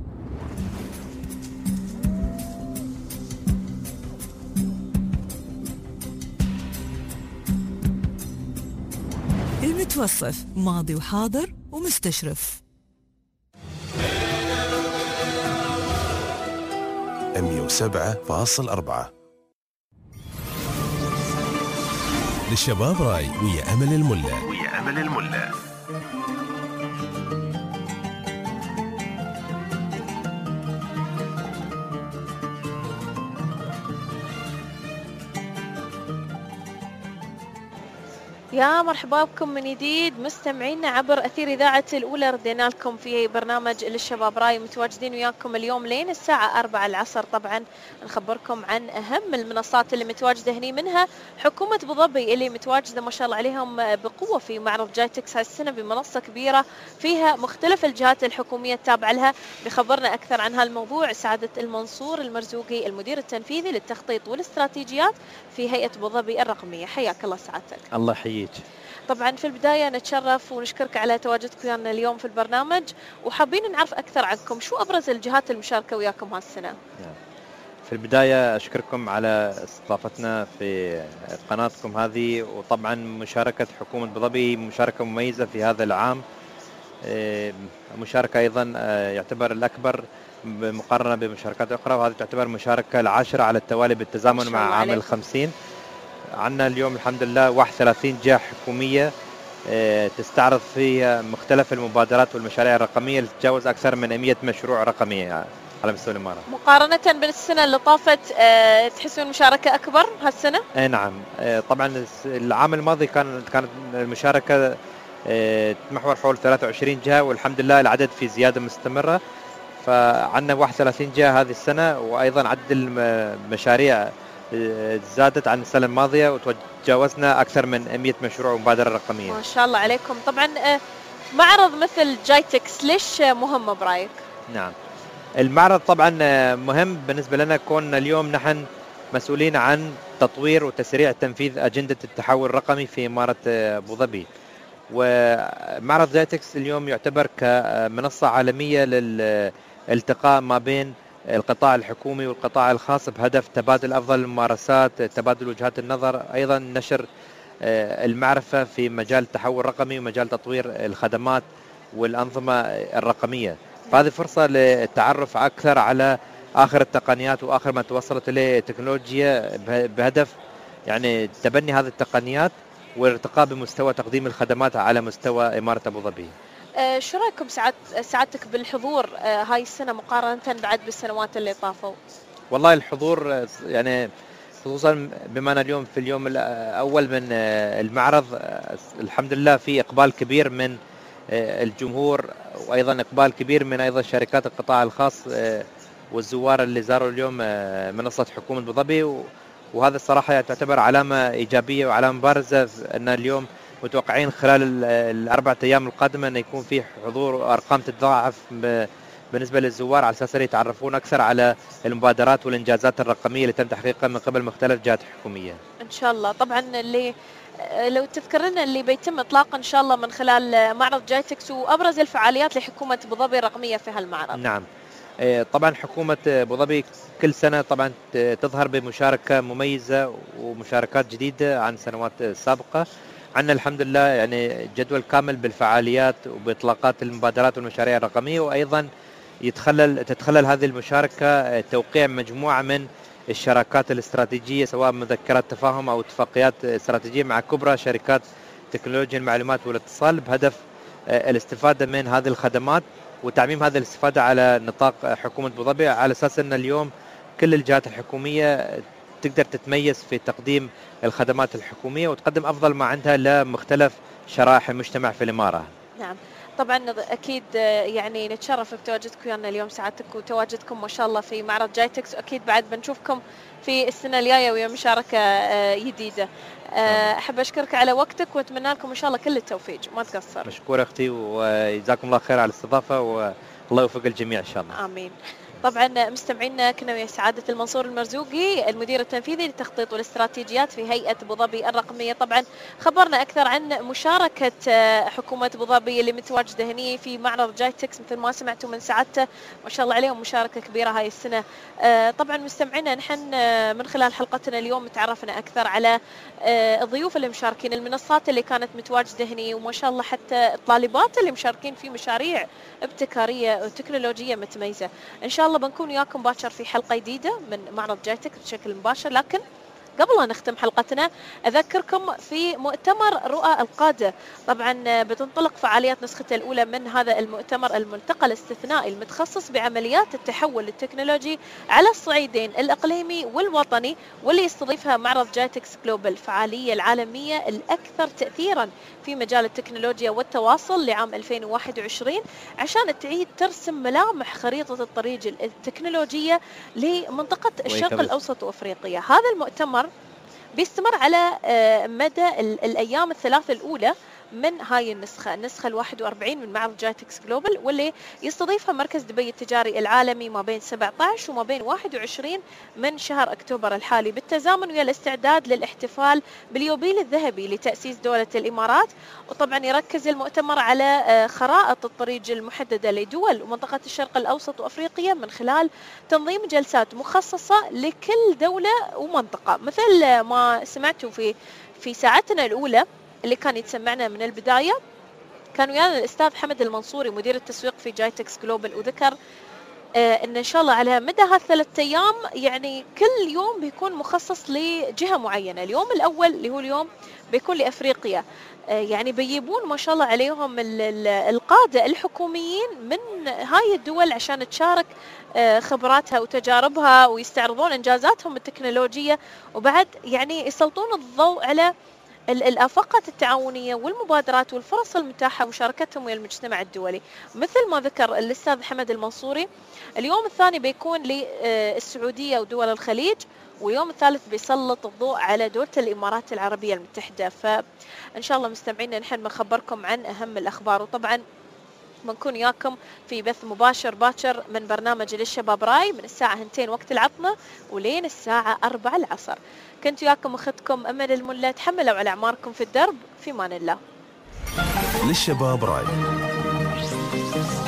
المتوصف ماضي وحاضر ومستشرف. مية وسبعة فاصلة أربعة للشباب راي ويا أمل الملا ويا أمل الملا. يا مرحبا بكم من جديد مستمعينا عبر أثير إذاعة الأولى. ردينا لكم في برنامج للشباب راي، متواجدين وياكم اليوم لين الساعة أربعة العصر. طبعا نخبركم عن أهم المنصات اللي متواجدة هني، منها حكومة أبو ظبي اللي متواجدة ما شاء الله عليهم بقوة في معرض جايتكس هالسنة بمنصة كبيرة فيها مختلف الجهات الحكومية التابعة لها. بخبرنا أكثر عن هالموضوع سعادة المنصور المرزوقي المدير التنفيذي للتخطيط والاستراتيجيات في هيئة أبو ظبي الرقمية. حياك الله سعادتك. الله يحييك. طبعا في البداية نتشرف ونشكرك على تواجدك ويانا اليوم في البرنامج، وحابين نعرف أكثر عنكم. شو أبرز الجهات المشاركة وياكم هالسنة؟ في البداية أشكركم على استضافتنا في قناتكم هذه، وطبعا مشاركة حكومة أبو ظبي مشاركة مميزة في هذا العام، مشاركة أيضا يعتبر الأكبر مقارنة بمشاركات أخرى، وهذه تعتبر مشاركة العاشرة على التوالي بالتزامن مع عام الخمسين. عندنا اليوم الحمد لله واحد وثلاثين جهة حكومية تستعرض فيها مختلف المبادرات والمشاريع الرقمية اللي تتجاوز أكثر من مئة مشروع رقمي على مستوى الإمارة. مقارنة بالسنة اللي طافت تحسون مشاركة أكبر هالسنة؟ أي نعم. طبعا العام الماضي كان كانت المشاركة تمحور حول ثلاثة وعشرين جهة، والحمد لله العدد في زيادة مستمرة. فعندنا واحد وثلاثين جهة هذه السنة، وأيضا عدد المشاريع زادت عن السنة الماضية وتجاوزنا أكثر من مئة مشروع ومبادرة رقمية. ما شاء الله عليكم. طبعا معرض مثل جايتكس ليش مهم برايك؟ نعم، المعرض طبعا مهم بالنسبة لنا، كون اليوم نحن مسؤولين عن تطوير وتسريع تنفيذ أجندة التحول الرقمي في إمارة أبو ظبي. ومعرض جايتكس اليوم يعتبر كمنصة عالمية للالتقاء ما بين القطاع الحكومي والقطاع الخاص بهدف تبادل أفضل الممارسات، تبادل وجهات النظر، أيضا نشر المعرفة في مجال التحول الرقمي ومجال تطوير الخدمات والأنظمة الرقمية. فهذه فرصة للتعرف أكثر على آخر التقنيات وآخر ما توصلت إليه التكنولوجيا بهدف يعني تبني هذه التقنيات والارتقاء بمستوى تقديم الخدمات على مستوى إمارة أبو ظبي. أه شو رأيكم سعاد سعادتك بالحضور أه هاي السنة مقارنة بعد بالسنوات اللي طافوا؟ والله الحضور يعني خصوصا بما أن اليوم في اليوم الأول من المعرض الحمد لله في إقبال كبير من الجمهور، وأيضا إقبال كبير من أيضا شركات القطاع الخاص والزوار اللي زاروا اليوم منصة حكومة أبو ظبي، وهذا الصراحة تعتبر علامة إيجابية وعلامة بارزة أن اليوم متوقعين خلال الأربعة أيام القادمة أن يكون في حضور وأرقام تتضاعف بالنسبة للزوار على أساس يتعرفون أكثر على المبادرات والإنجازات الرقمية اللي تم تحقيقها من قبل مختلف الجهات الحكومية. إن شاء الله. طبعا اللي لو تذكرنا اللي بيتم إطلاقه إن شاء الله من خلال معرض جايتكس وأبرز الفعاليات لحكومة أبو ظبي الرقمية في هالمعرض. نعم طبعا حكومة أبو ظبي كل سنة طبعا تظهر بمشاركة مميزة ومشاركات جديدة عن سنوات سابقة. عندنا الحمد لله يعني جدول كامل بالفعاليات وبإطلاقات المبادرات والمشاريع الرقمية، وأيضا يتخلل تتخلل هذه المشاركة توقيع مجموعة من الشراكات الاستراتيجية سواء مذكرات تفاهم أو اتفاقيات استراتيجية مع كبرى شركات تكنولوجيا المعلومات والاتصال بهدف الاستفادة من هذه الخدمات وتعميم هذه الاستفادة على نطاق حكومة أبو ظبي، على أساس أن اليوم كل الجهات الحكومية تقدر تتميز في تقديم الخدمات الحكومية وتقدم أفضل ما عندها لمختلف شرائح المجتمع في الإمارة. نعم طبعا أكيد يعني نتشرف بتواجدكم ويانا اليوم سعادتك وتواجدكم ما شاء الله في معرض جايتكس، وأكيد بعد بنشوفكم في السنة الجاية ويا مشاركة جديدة. أحب أشكرك على وقتك وأتمنى لكم إن شاء الله كل التوفيق، ما تقصر. مشكورة أختي وجزاكم الله خير على الاستضافة والله يوفق الجميع إن شاء الله. آمين. طبعا مستمعينا كنا ويا سعادة المنصور المرزوقي المدير التنفيذي للتخطيط والاستراتيجيات في هيئة أبو ظبي الرقمية. طبعا خبرنا أكثر عن مشاركة حكومة أبو ظبي اللي متواجدة هني في معرض جايتكس مثل ما سمعتوا من سعادته، ما شاء الله عليهم مشاركة كبيرة هاي السنة. طبعا مستمعينا نحن من خلال حلقتنا اليوم تعرفنا أكثر على الضيوف اللي مشاركين، المنصات اللي كانت متواجدة هني، وما شاء الله حتى الطالبات اللي مشاركين في مشاريع ابتكارية وتكنولوجية متميزة. إن شاء الله بنكون وياكم باكر في حلقة جديدة من معرض جايتكس بشكل مباشر، لكن قبل أن نختم حلقتنا أذكركم في مؤتمر رؤى القادة. طبعا بتنطلق فعاليات نسخته الأولى من هذا المؤتمر الملتقى الاستثنائي المتخصص بعمليات التحول التكنولوجي على الصعيدين الإقليمي والوطني، واللي يستضيفها معرض جايتكس جلوبال، الفعالية العالمية الأكثر تأثيرا في مجال التكنولوجيا والتواصل لعام ألفين وواحد وعشرين، عشان تعيد ترسم ملامح خريطة الطريق التكنولوجية لمنطقة الشرق الأوسط وأفريقيا. هذا المؤتمر بيستمر على مدى الأيام الثلاثة الأولى من هاي النسخة، النسخة الواحد وأربعين من معرض جايتكس جلوبال، واللي يستضيفها مركز دبي التجاري العالمي ما بين سبعة عشر وما بين واحد وعشرين من شهر أكتوبر الحالي، بالتزامن ويا الاستعداد للاحتفال باليوبيل الذهبي لتأسيس دولة الإمارات. وطبعا يركز المؤتمر على خرائط الطريق المحددة لدول ومنطقة الشرق الأوسط وأفريقيا من خلال تنظيم جلسات مخصصة لكل دولة ومنطقة، مثل ما سمعتوا في في ساعتنا الأولى اللي كان يتسمعنا من البداية. كان ويانا الأستاذ حمد المنصوري مدير التسويق في جايتكس جلوبال، وذكر آه إن إن شاء الله على مدى هالثلاث أيام يعني كل يوم بيكون مخصص لجهة معينة. اليوم الأول اللي هو اليوم بيكون لأفريقيا، آه يعني بيجيبون ما شاء الله عليهم القادة الحكوميين من هاي الدول عشان تشارك آه خبراتها وتجاربها ويستعرضون إنجازاتهم التكنولوجية، وبعد يعني يسلطون الضوء على الآفاقات التعاونية والمبادرات والفرص المتاحة ومشاركتهم ويا المجتمع الدولي. مثل ما ذكر الأستاذ حمد المنصوري، اليوم الثاني بيكون للسعودية ودول الخليج، واليوم الثالث بيسلط الضوء على دولة الإمارات العربية المتحدة. فإن شاء الله مستمعينا نحن بنخبركم عن أهم الأخبار، وطبعا بنكون وياكم في بث مباشر باكر من برنامج للشباب راي من الساعة اثنتين وقت العطلة ولين الساعة أربعة العصر. كنت وياكم أختكم أمل الملا، تحملوا على أعماركم في الدرب، في مان الله. للشباب راي.